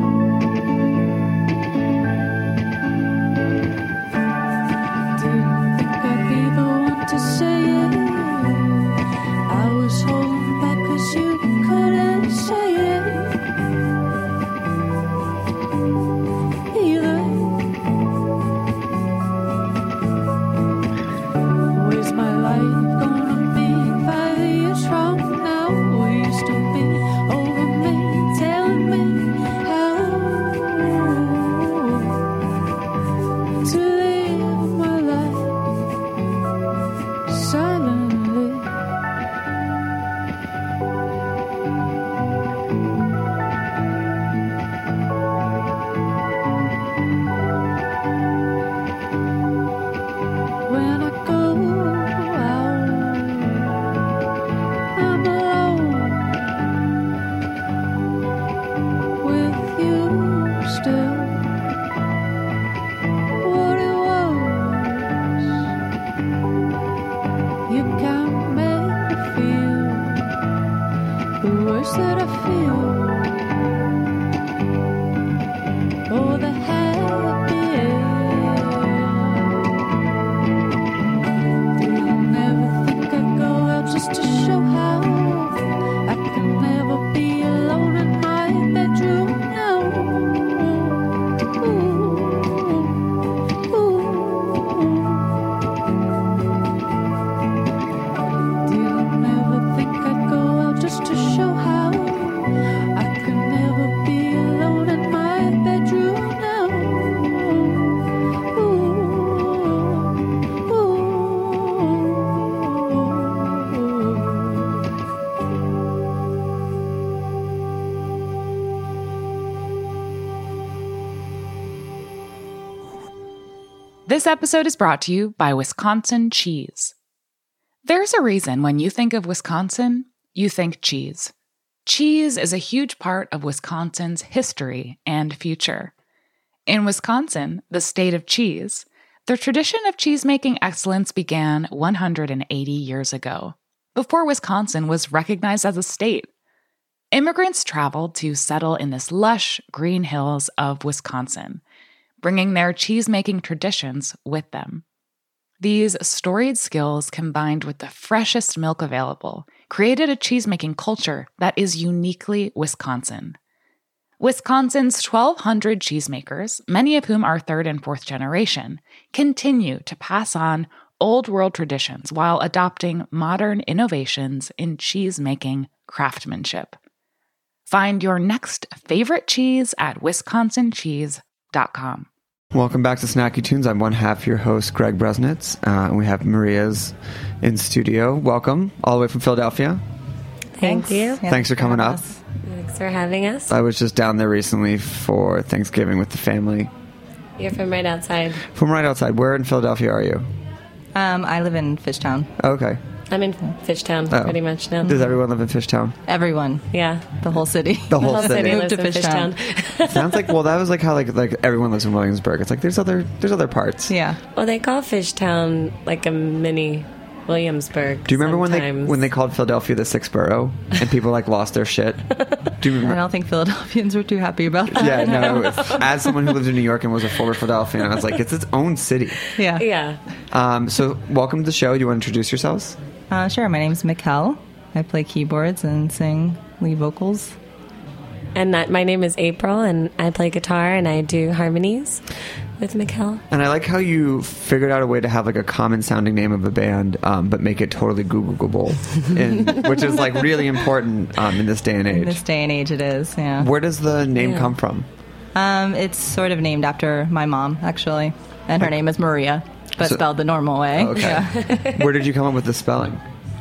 didn't think I'd be the one to say it. I was holding back 'cause you couldn't say it either. Where's my life gonna be 5 years from now? Will you still be over me, telling me how to live my life silently? When I go out, I'm alone with you still. What it was, you can't make me feel the worst that I feel, or the happy end. Didn't never think I'd go out just to show how I can never be alone in my bedroom now. Didn't never think I'd go out just to show how I can This episode is brought to you by Wisconsin Cheese. There's a reason when you think of Wisconsin, you think cheese. Cheese is a huge part of Wisconsin's history and future. In Wisconsin, the state of cheese, the tradition of cheese-making excellence began 180 years ago, before Wisconsin was recognized as a state. Immigrants traveled to settle in this lush green hills of Wisconsin, bringing their cheese-making traditions with them. These storied skills, combined with the freshest milk available, created a cheese-making culture that is uniquely Wisconsin. Wisconsin's 1,200 cheesemakers, many of whom are third and fourth generation, continue to pass on old world traditions while adopting modern innovations in cheese-making craftsmanship. Find your next favorite cheese at wisconsincheese.com. Welcome back to Snacky Tunes. I'm one half your host, Greg Bresnitz. And we have Maria's in studio. Welcome, all the way from Philadelphia. Thank you. Yeah, Thanks for coming up. Thanks for having us. I was just down there recently for Thanksgiving with the family. You're from right outside. From right outside. Where in Philadelphia are you? I live in Fishtown. Okay. I'm in Fishtown pretty much now. Does everyone live in Fishtown? Everyone. Yeah. The whole city. The whole city. lives Moved to in Fishtown. Sounds like, well, that was like how like everyone lives in Williamsburg. It's like there's other parts. Yeah. Well, they call Fishtown like a mini Williamsburg. Do you remember sometimes. when they called Philadelphia the sixth borough and people like lost their shit? Do you I remember? don't think Philadelphians were too happy about that. Yeah, no. As someone who lived in New York and was a former Philadelphian, I was like, it's its own city. Yeah. Yeah. So welcome to the show. Do you want to introduce yourselves? Sure. My name's Mikkel. I play keyboards and sing lead vocals. And my name is April, and I play guitar, and I do harmonies with Mikkel. And I like how you figured out a way to have like a common sounding name of a band, but make it totally Googleable, which is like really important in this day and age. In this day and age, it is. Yeah. Where does the name Yeah. come from? It's sort of named after my mom, actually, and her name is Maria, but So- spelled the normal way. Okay. Yeah. Where did you come up with the spelling?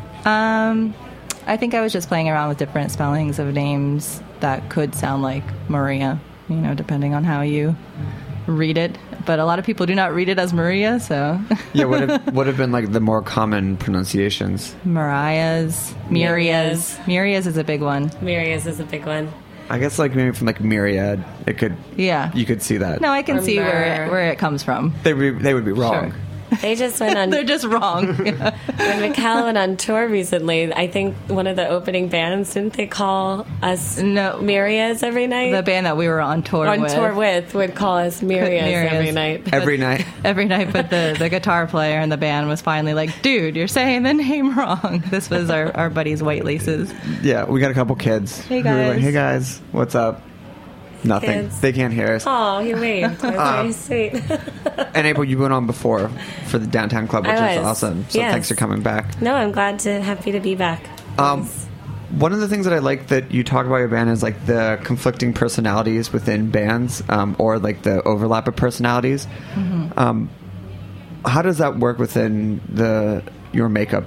I think I was just playing around with different spellings of names that could sound like Maria, depending on how you read it. But a lot of people do not read it as Maria, so Yeah, what have been like the more common pronunciations? Marias, Myrias. Myrias is a big one. Maria's is a big one. I guess like maybe from like myriad, Yeah. you could see that. No, I can Or see mer. where it comes from. They would be wrong. Sure. They just went on. They're just wrong. Yeah. When Mikkel went on tour recently, I think one of the opening bands, didn't they call us No. Myrias every night? The band that we were on tour with. would call us Myrias Myrias. every night. Every night. Every night, but the guitar player in the band was finally like, dude, you're saying the name wrong. This was our buddies White Laces. Yeah, we got a couple kids. Hey, who were like, guys. hey guys, what's up? Nothing. Kids. They can't hear us. Oh, he waved. That was very sweet. And April, you went on before for the Downtown Club, which I is was. awesome. So Yes. thanks for coming back. No, I'm happy to be back. One of the things that I like that you talk about your band is like the conflicting personalities within bands, or like the overlap of personalities. Mm-hmm. How does that work within your makeup?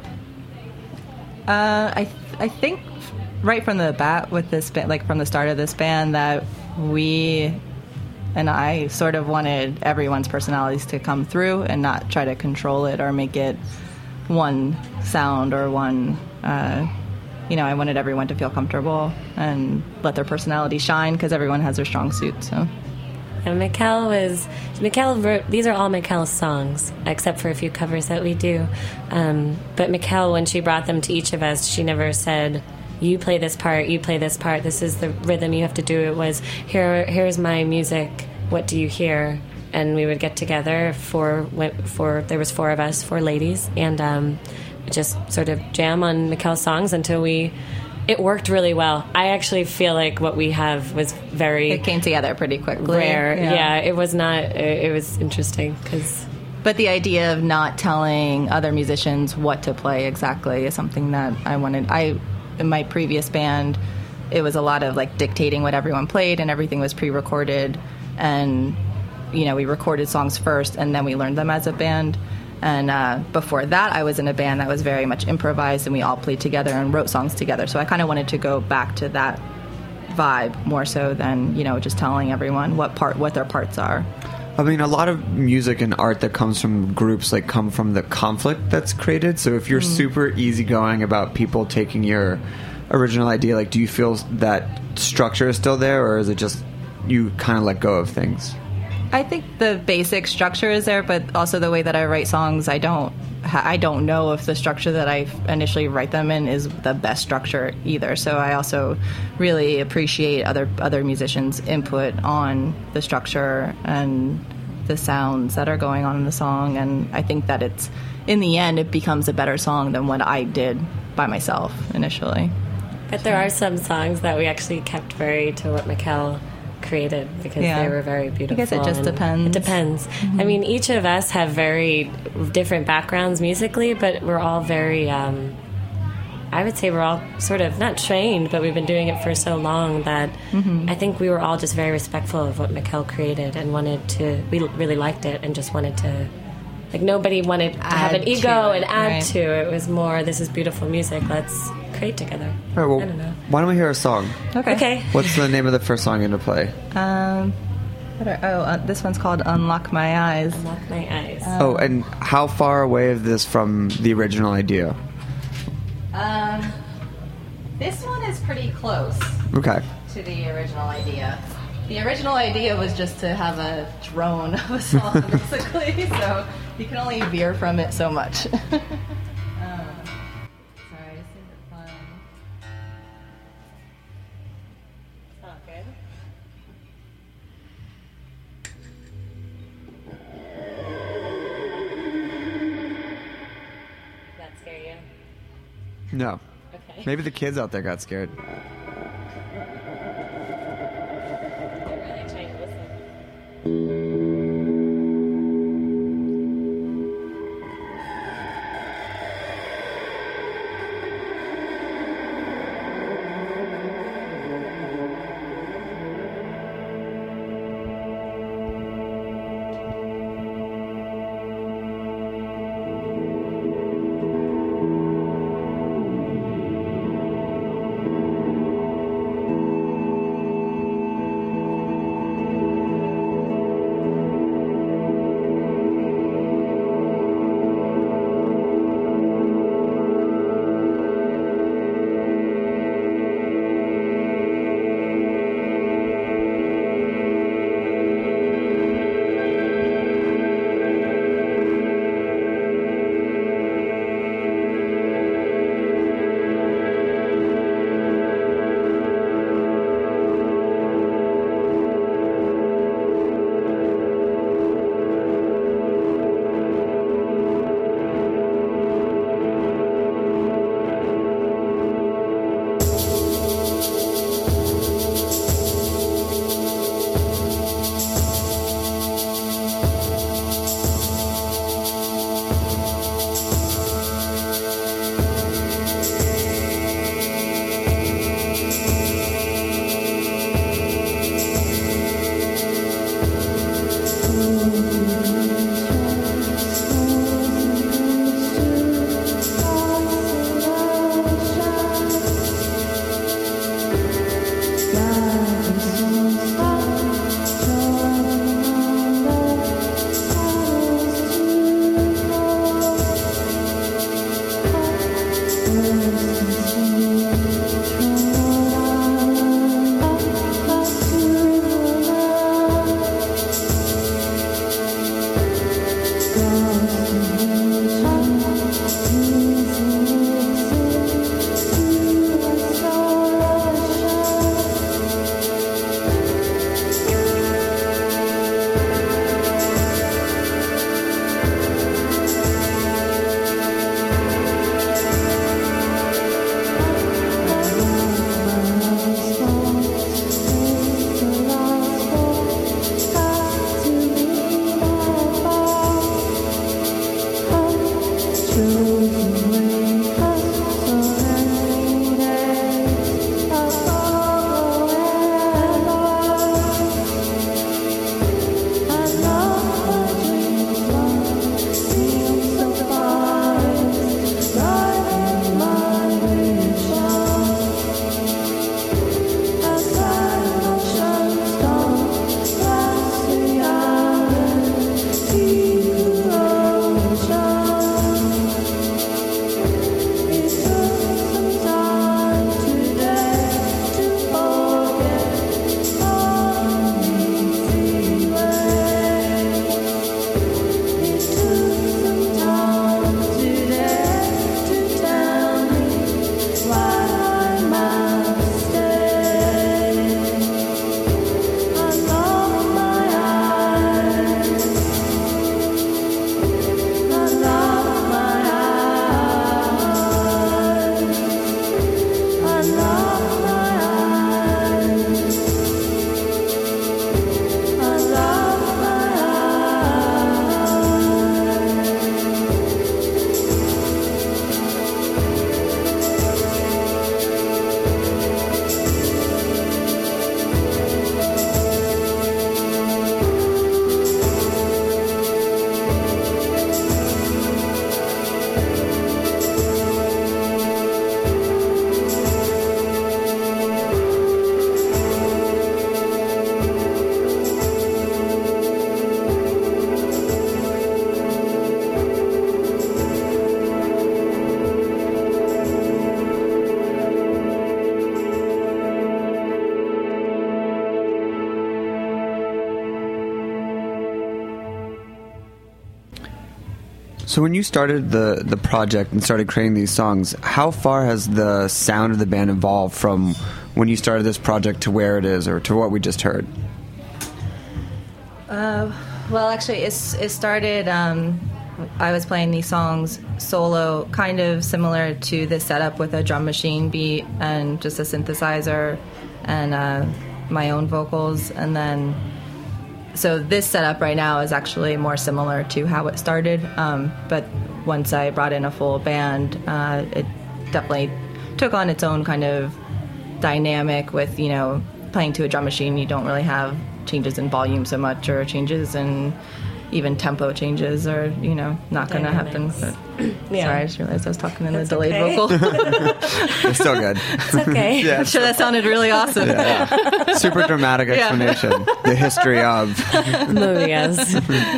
I think right from the bat with this band, like from the start of this band, that we and I sort of wanted everyone's personalities to come through and not try to control it or make it one sound or one. I wanted everyone to feel comfortable and let their personality shine because everyone has their strong suit. So. And Mikkel wrote, these are all Mikkel's songs, except for a few covers that we do. But Mikkel, when she brought them to each of us, she never said, you play this part, this is the rhythm you have to do. It was, here's my music, what do you hear? And we would get together there was 4 of us, 4 ladies, and just sort of jam on Mikkel's songs until it worked really well. I actually feel like what we have was very It came together pretty quickly. rare. Yeah, it was not. It was interesting because. But the idea of not telling other musicians what to play exactly is something that I wanted. In my previous band, it was a lot of like dictating what everyone played, and everything was pre-recorded. And we recorded songs first, and then we learned them as a band. And before that, I was in a band that was very much improvised, and we all played together and wrote songs together. So I kind of wanted to go back to that vibe more so than just telling everyone what their parts are. I mean, a lot of music and art that comes from groups like come from the conflict that's created. So if you're super easygoing about people taking your original idea, like, do you feel that structure is still there, or is it just you kind of let go of things? I think the basic structure is there, but also the way that I write songs, I don't know if the structure that I initially write them in is the best structure either. So I also really appreciate other musicians' input on the structure and the sounds that are going on in the song. And I think that it's, in the end, it becomes a better song than what I did by myself initially. But there are some songs that we actually kept very to what Mikkel created because they were very beautiful. I guess it just depends. It depends. I mean, each of us have very different backgrounds musically, but we're all very, I would say we're all sort of, not trained, but we've been doing it for so long that I think we were all just very respectful of what Mikkel created and we really liked it and just wanted to, like, nobody wanted to have an ego and add to it. It was more, this is beautiful music, let's create together. All right, well, I don't know. why don't we hear a song? Okay. What's the name of the first song you're going to play? This one's called Unlock My Eyes. Unlock My Eyes. And how far away is this from the original idea? This one is pretty close Okay. to the original idea. The original idea was just to have a drone of a song, basically, so you can only veer from it so much. Sorry, I just need to find... It's not good. Did that scare you? No. Okay. Maybe the kids out there got scared. I'm really trying to listen. So when you started the project and started creating these songs, how far has the sound of the band evolved from when you started this project to where it is, or to what we just heard? Well, actually, it started. I was playing these songs solo, kind of similar to this setup with a drum machine beat and just a synthesizer and my own vocals. And then, so this setup right now is actually more similar to how it started. But once I brought in a full band, it definitely took on its own kind of dynamic with, you know, playing to a drum machine. You don't really have changes in volume so much, or changes in even tempo changes, or, you know, not going to happen. But, Yeah. Sorry, I just realized I was talking in That's the delayed okay. vocal. It's still good. It's okay. Yeah, I'm sure that sounded really awesome. yeah. Super dramatic explanation. The history of. Movies.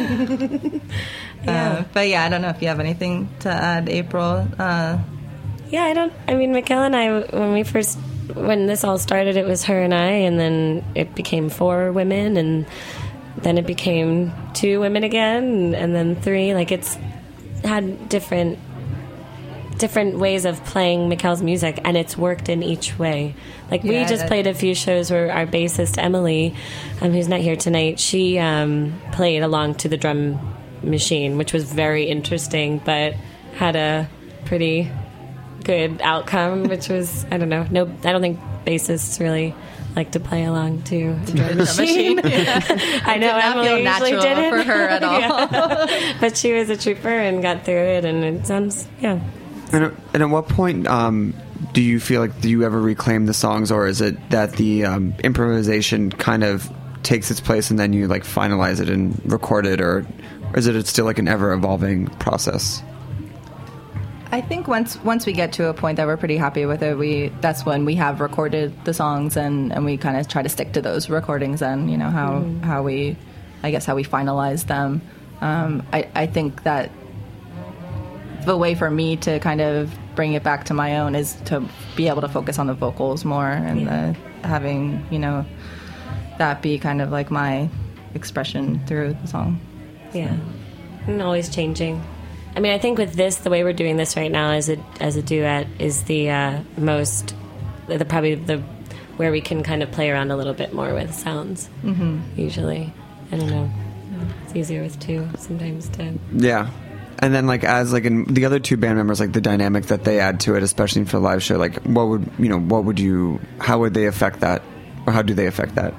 But yeah, I don't know if you have anything to add, April. Yeah, I mean, Mikkel and I, when this all started, it was her and I, and then it became 4 women, and then it became 2 women again, and then 3. Like, it's had different ways of playing Mikkel's music, and it's worked in each way. Like, we just played a few shows where our bassist, Emily, who's not here tonight, she played along to the drum machine, which was very interesting, but had a pretty good outcome, which was, I don't know, I don't think bassists really like to play along to a drum machine. I know Emily feel usually natural didn't for her at all. Yeah. But she was a trooper and got through it, and it sounds, yeah. And at what point do you feel like, do you ever reclaim the songs, or is it that the improvisation kind of takes its place and then you like finalize it and record it, or is it still like an ever evolving process? I think once we get to a point that we're pretty happy with it, that's when we have recorded the songs, and we kind of try to stick to those recordings, and, you know, how we finalize them. I think that the way for me to kind of bring it back to my own is to be able to focus on the vocals more, and having, you know, that be kind of like my expression through the song. Yeah, and always changing. I mean, I think with this, the way we're doing this right now as a duet is the most, probably where we can kind of play around a little bit more with sounds. Mm-hmm. Usually, I don't know. It's easier with 2 sometimes to. Yeah. And then, like, as like in the other 2 band members, like the dynamic that they add to it, especially for the live show, like how would they affect that, or how do they affect that?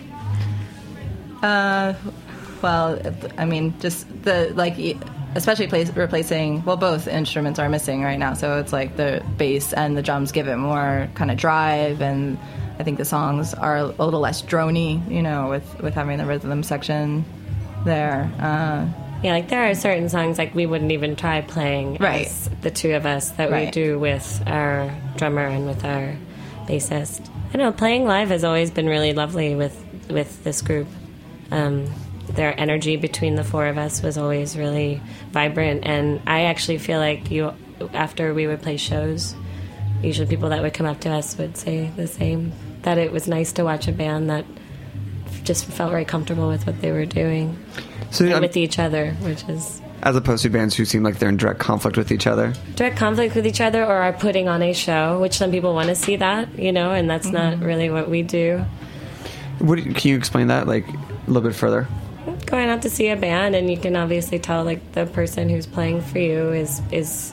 Well, I mean, just especially replacing, well, both instruments are missing right now, so it's like the bass and the drums give it more kind of drive, and I think the songs are a little less drony, you know, with having the rhythm section there. Yeah, like there are certain songs like we wouldn't even try playing as the 2 of us that we do with our drummer and with our bassist. I know playing live has always been really lovely with this group. Their energy between the 4 of us was always really vibrant, and I actually feel like after we would play shows, usually people that would come up to us would say the same, that it was nice to watch a band that just felt very comfortable with what they were doing, and with each other, which is... As opposed to bands who seem like they're in direct conflict with each other? Direct conflict with each other, or are putting on a show, which some people want to see that, you know, and that's not really what we do. Can you explain that, like, a little bit further? Going out to see a band, and you can obviously tell, like, the person who's playing for you is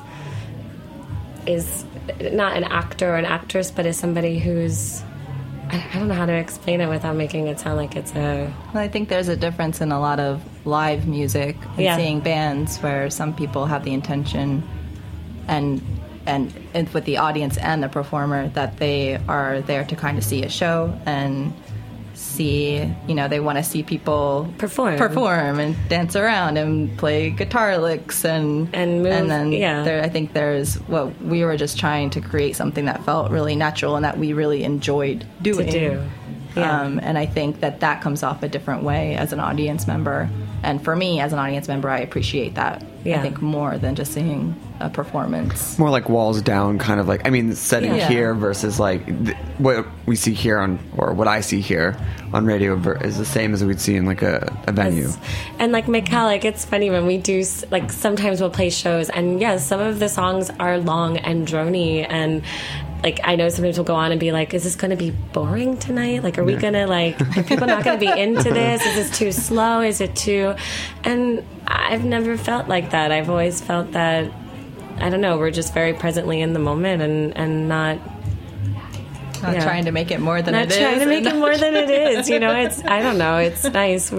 not an actor or an actress, but is somebody who's... I don't know how to explain it without making it sound like it's a... Well, I think there's a difference in a lot of live music and seeing bands where some people have the intention and with the audience and the performer that they are there to kind of see a show and see, you know, they want to see people perform and dance around and play guitar licks and move, and then I think there's we were just trying to create something that felt really natural and that we really enjoyed doing. Yeah. And I think that comes off a different way as an audience member. And for me, as an audience member, I appreciate that. Yeah. I think more than just seeing a performance. More like walls down, kind of like, I mean, setting Yeah. here versus like what we see here on, or what I see here on radio is the same as we'd see in like a venue. And like Mikkel, like it's funny when we do, like sometimes we'll play shows, and yes, some of the songs are long and drony, and like I know sometimes we'll go on and be like, is this going to be boring tonight? Like, are we going to like, are people not going to be into this? Is this too slow? Is it too? And I've never felt like that. I've always felt that, I don't know, we're just very presently in the moment and not Trying to make it more than not it is. trying to make it more than it is. You know, it's, I don't know, it's nice.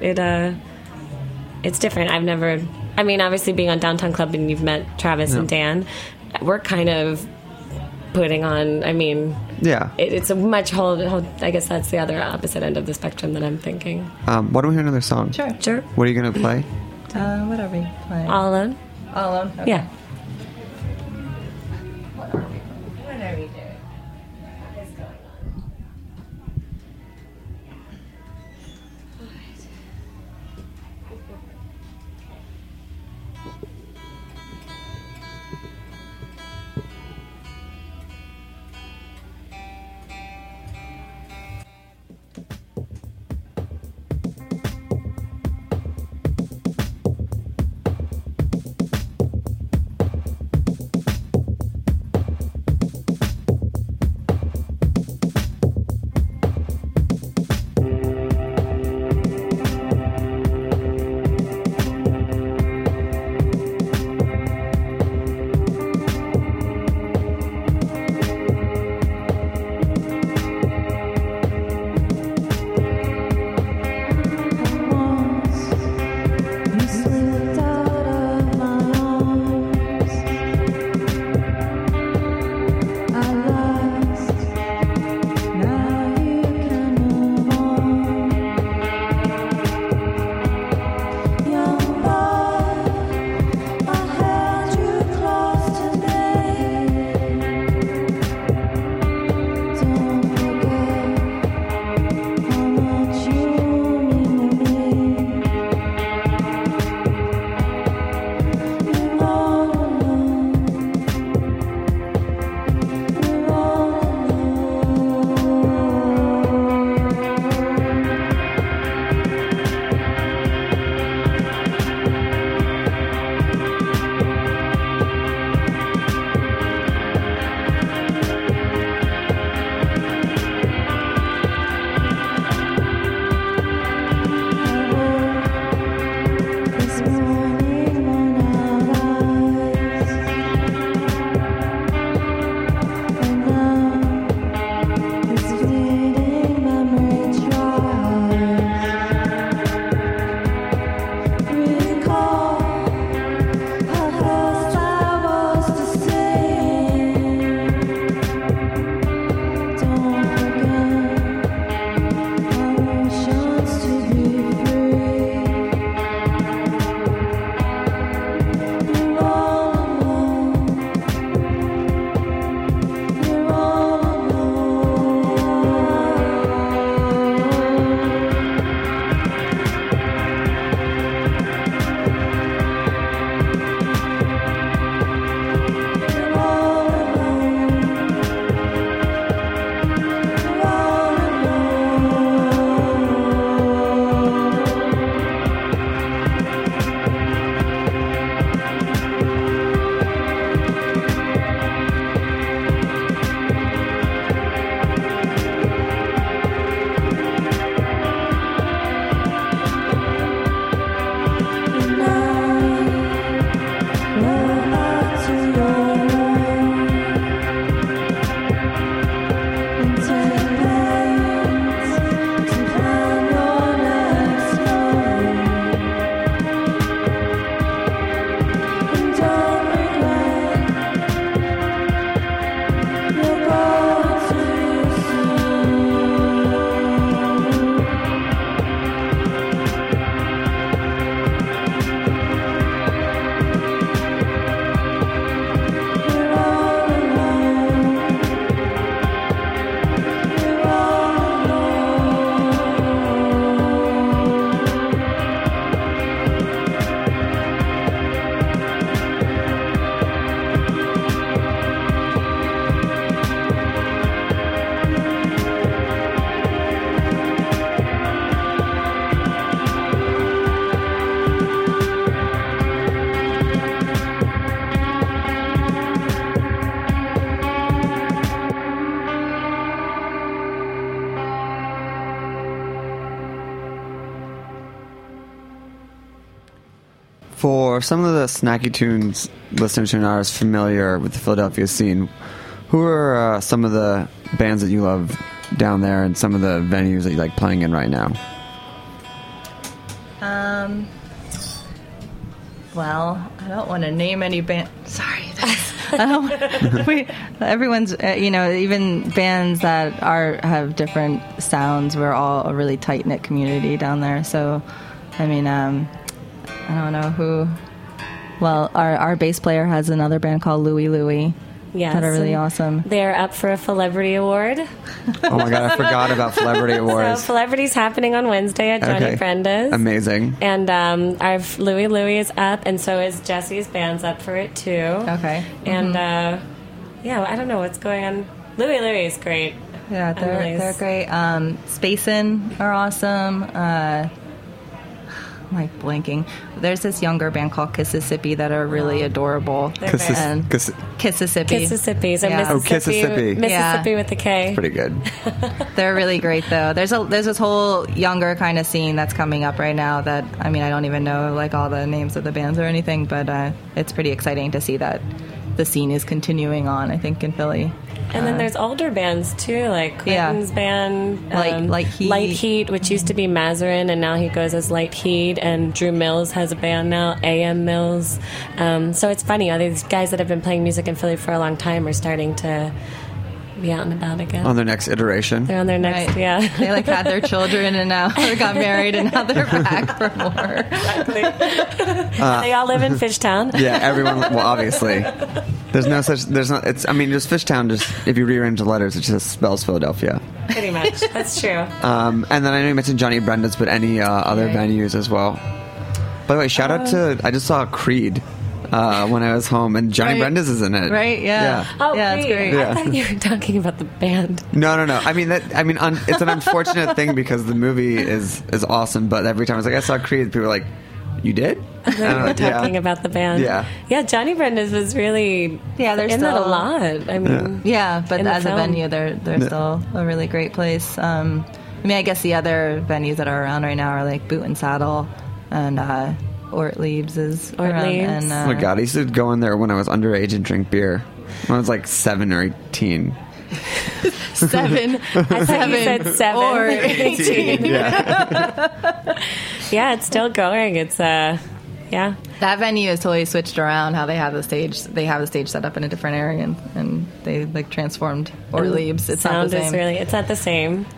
It's different. I've never, I mean, obviously being on Downtown Club and you've met Travis and Dan, we're kind of putting on, I mean, it's a much whole, I guess that's the other opposite end of the spectrum that I'm thinking. Why don't we hear another song? Sure. What are you going to play? Whatever you play. All Alone? All Alone? Okay. Yeah. For some of the Snacky Tunes listeners who are not as familiar with the Philadelphia scene, who are some of the bands that you love down there and some of the venues that you like playing in right now? Well, I don't want to name any band. Sorry. Everyone's, even bands that have different sounds. We're all a really tight-knit community down there. So, I mean, I don't know who. Well, our bass player has another band called Louie Louie. Yes, that are really awesome. They're up for a Celebrity Award. Oh my God, I forgot about Celebrity Awards. So Celebrity's happening on Wednesday at Johnny Brenda's. Amazing. And our Louie Louie is up, and so is Jesse's band's up for it too. Okay. And I don't know what's going on. Louie Louie is great. Yeah, they're great. Spacin' are awesome. I'm like blanking. There's this younger band called Kississippi that are really adorable. Kississippi. Kississippi. So Yeah. Mississippi with the K. Pretty good. They're really great though. There's this whole younger kind of scene that's coming up right now that, I mean, I don't even know like all the names of the bands or anything, but it's pretty exciting to see that the scene is continuing on, I think, in Philly. And then there's older bands too, like Quentin's band, Light Heat, which used to be Mazarin, and now he goes as Light Heat. And Drew Mills has a band now, AM Mills. So it's funny, all these guys that have been playing music in Philly for a long time are starting to be out and about again. On their next iteration. They're on their next, They had their children and now they got married and now they're back for more. Exactly. They all live in Fishtown. Yeah, everyone. Well, obviously, there's It's. I mean, just Fishtown. Just if you rearrange the letters, it just spells Philadelphia. Pretty much. That's true. And then I know you mentioned Johnny Brenda's, but any other venues as well. By the way, shout out to I just saw Creed. When I was home, and Johnny Brenda's is in it. Right? Yeah. Oh, yeah, it's great. I thought you were talking about the band. No. I mean, it's an unfortunate thing because the movie is awesome, but every time I was like, I saw Creed, people were like, "You did?" We were talking about the band. Yeah. Johnny Brenda's was really they're in still that a lot. I mean, but as a venue, they're still a really great place. I mean, I guess the other venues that are around right now are like Boot and Saddle and. Ortlieb's is around. And, oh my God, I used to go in there when I was underage and drink beer. When I was like 7 or 18. 7. I thought you said 7 or 18. Yeah. Yeah, it's still going. It's yeah. That venue is totally switched around. How they have the stage. They have the stage set up in a different area, and they like transformed Ortlieb's. It's not the same. It's not the same.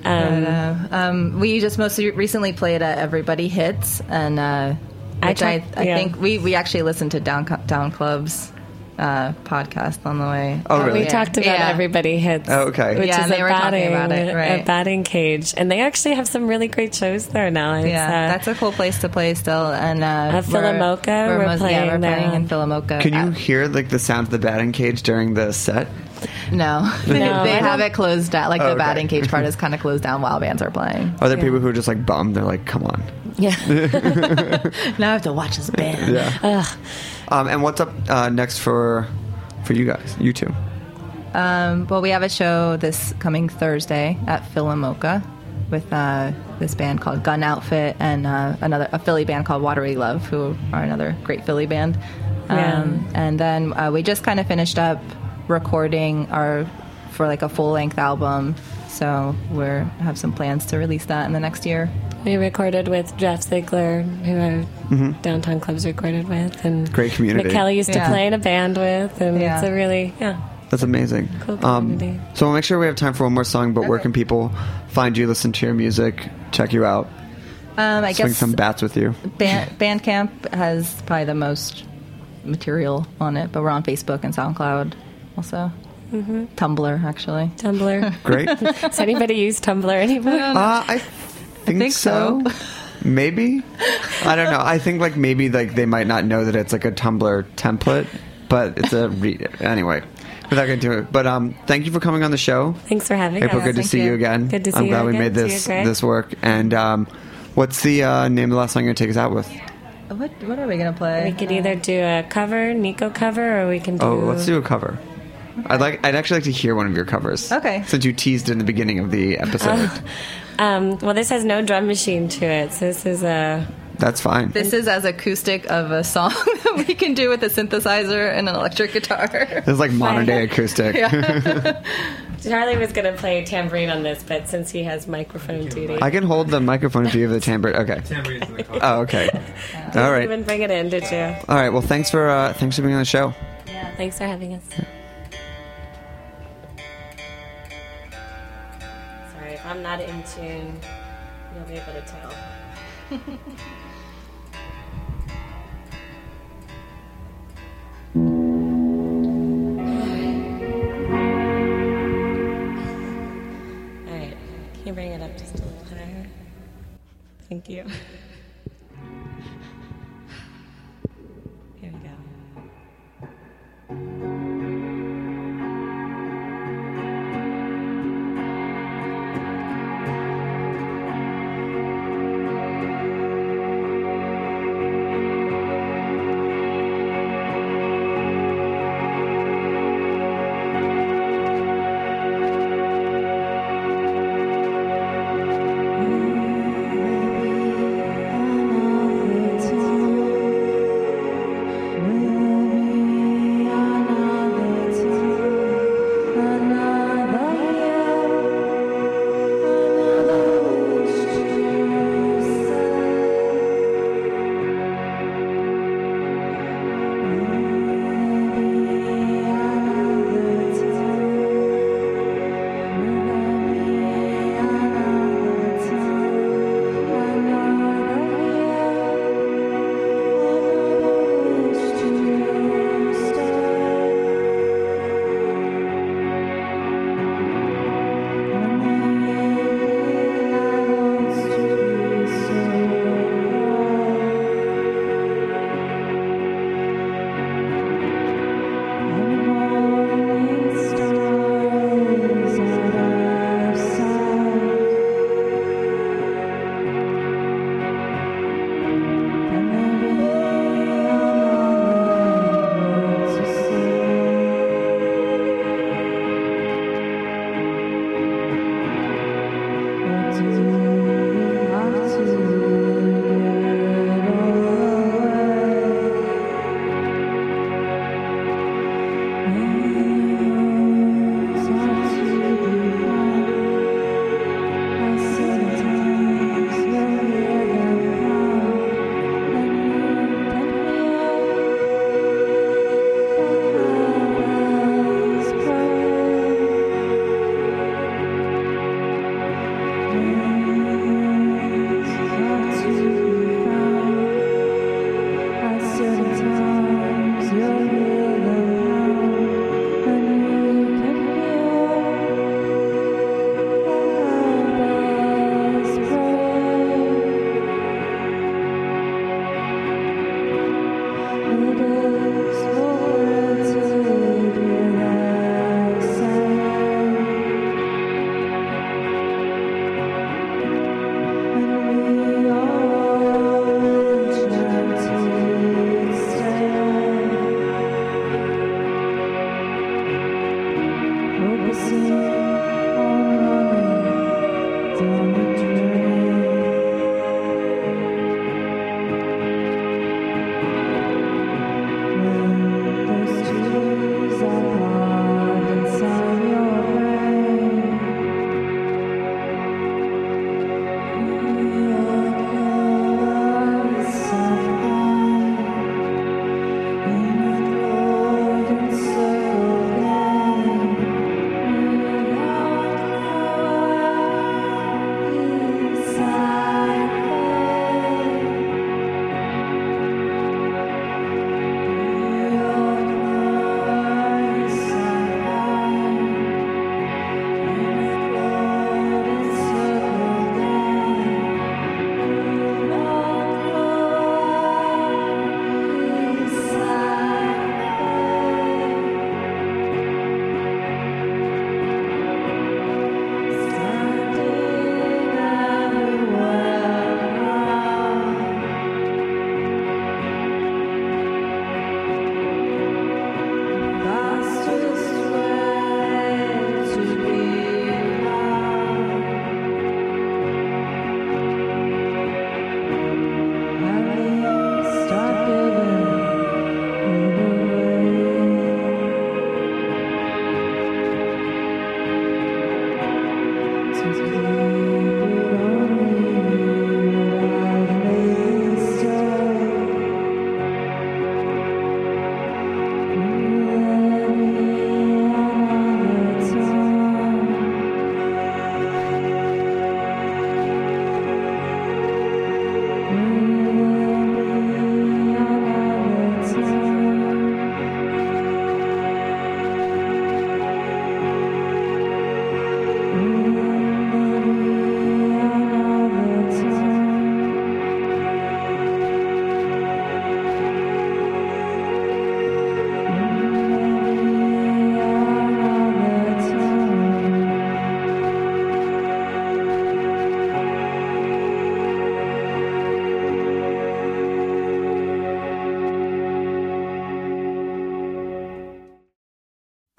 We just most recently played at Everybody Hits, and I think we actually listened to Down Club's podcast on the way. Oh, really? We talked about Everybody Hits. Oh, okay. Which is they were talking about it, right? A batting cage, and they actually have some really great shows there now. It's, that's a cool place to play still. And Philomoka, we're playing in Philomoka. Can you hear like the sound of the batting cage during the set? No. They have it closed down. Like the batting cage part is kind of closed down while bands are playing. Are there people who are just like bummed? They're like, come on. Yeah. Now I have to watch this band. Yeah. And what's up next for you guys, you two? Well, we have a show this coming Thursday at Philomoka with this band called Gun Outfit and a Philly band called Watery Love, who are another great Philly band. And then we just kind of finished up recording for like a full-length album, so we have some plans to release that in the next year. We recorded with Jeff Ziegler, who our Downtown Club's recorded with, and great community. McKelly used to play in a band with, and it's a really that's amazing. Cool community. So we'll make sure we have time for one more song, but where can people find you, listen to your music, check you out, I swing guess some bats with you? Bandcamp has probably the most material on it, but we're on Facebook and SoundCloud also. Tumblr, actually. Tumblr. Great. Does anybody use Tumblr anymore? I think so. Maybe. I don't know. I think like maybe like they might not know that it's like a Tumblr template, but it's anyway. Without getting to it, but thank you for coming on the show. Thanks for having us. April, good to see you again. Good to see you I'm glad again. we made this work. And what's the name of the last song you're gonna take us out with? What are we gonna play? We could either do a cover, Nico cover, or we can do. Oh, let's do a cover. I'd actually like to hear one of your covers. Okay. Since you teased in the beginning of the episode. Well, this has no drum machine to it, so this is a That's fine. This is as acoustic of a song that we can do with a synthesizer and an electric guitar. This is like modern day acoustic. Charlie was going to play tambourine on this, but since he has microphone duty. I can hold the microphone if you have the tambourine. Okay. Oh, okay. All right. You didn't even bring it in, did you? All right. Well, thanks for being on the show. Yeah, thanks for having us. Sorry, if I'm not in tune, you'll be able to tell. Alright, can you bring it up just a little higher? Thank you. Here we go.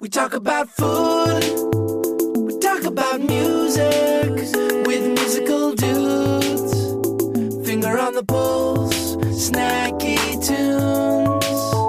We talk about food, we talk about music with musical dudes. Finger on the pulse, snacky tunes.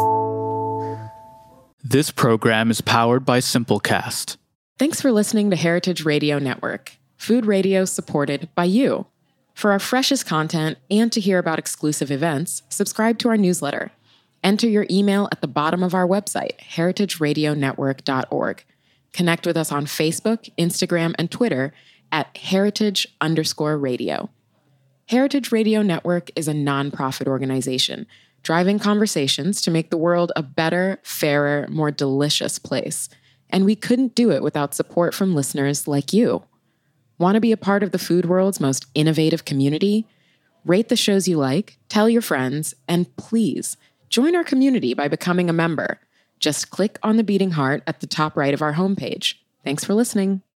This program is powered by Simplecast. Thanks for listening to Heritage Radio Network, food radio supported by you. For our freshest content and to hear about exclusive events, subscribe to our newsletter. Enter your email at the bottom of our website, heritageradionetwork.org. Connect with us on Facebook, Instagram, and Twitter at heritage_radio. Heritage Radio Network is a nonprofit organization driving conversations to make the world a better, fairer, more delicious place. And we couldn't do it without support from listeners like you. Want to be a part of the food world's most innovative community? Rate the shows you like, tell your friends, and please join our community by becoming a member. Just click on the beating heart at the top right of our homepage. Thanks for listening.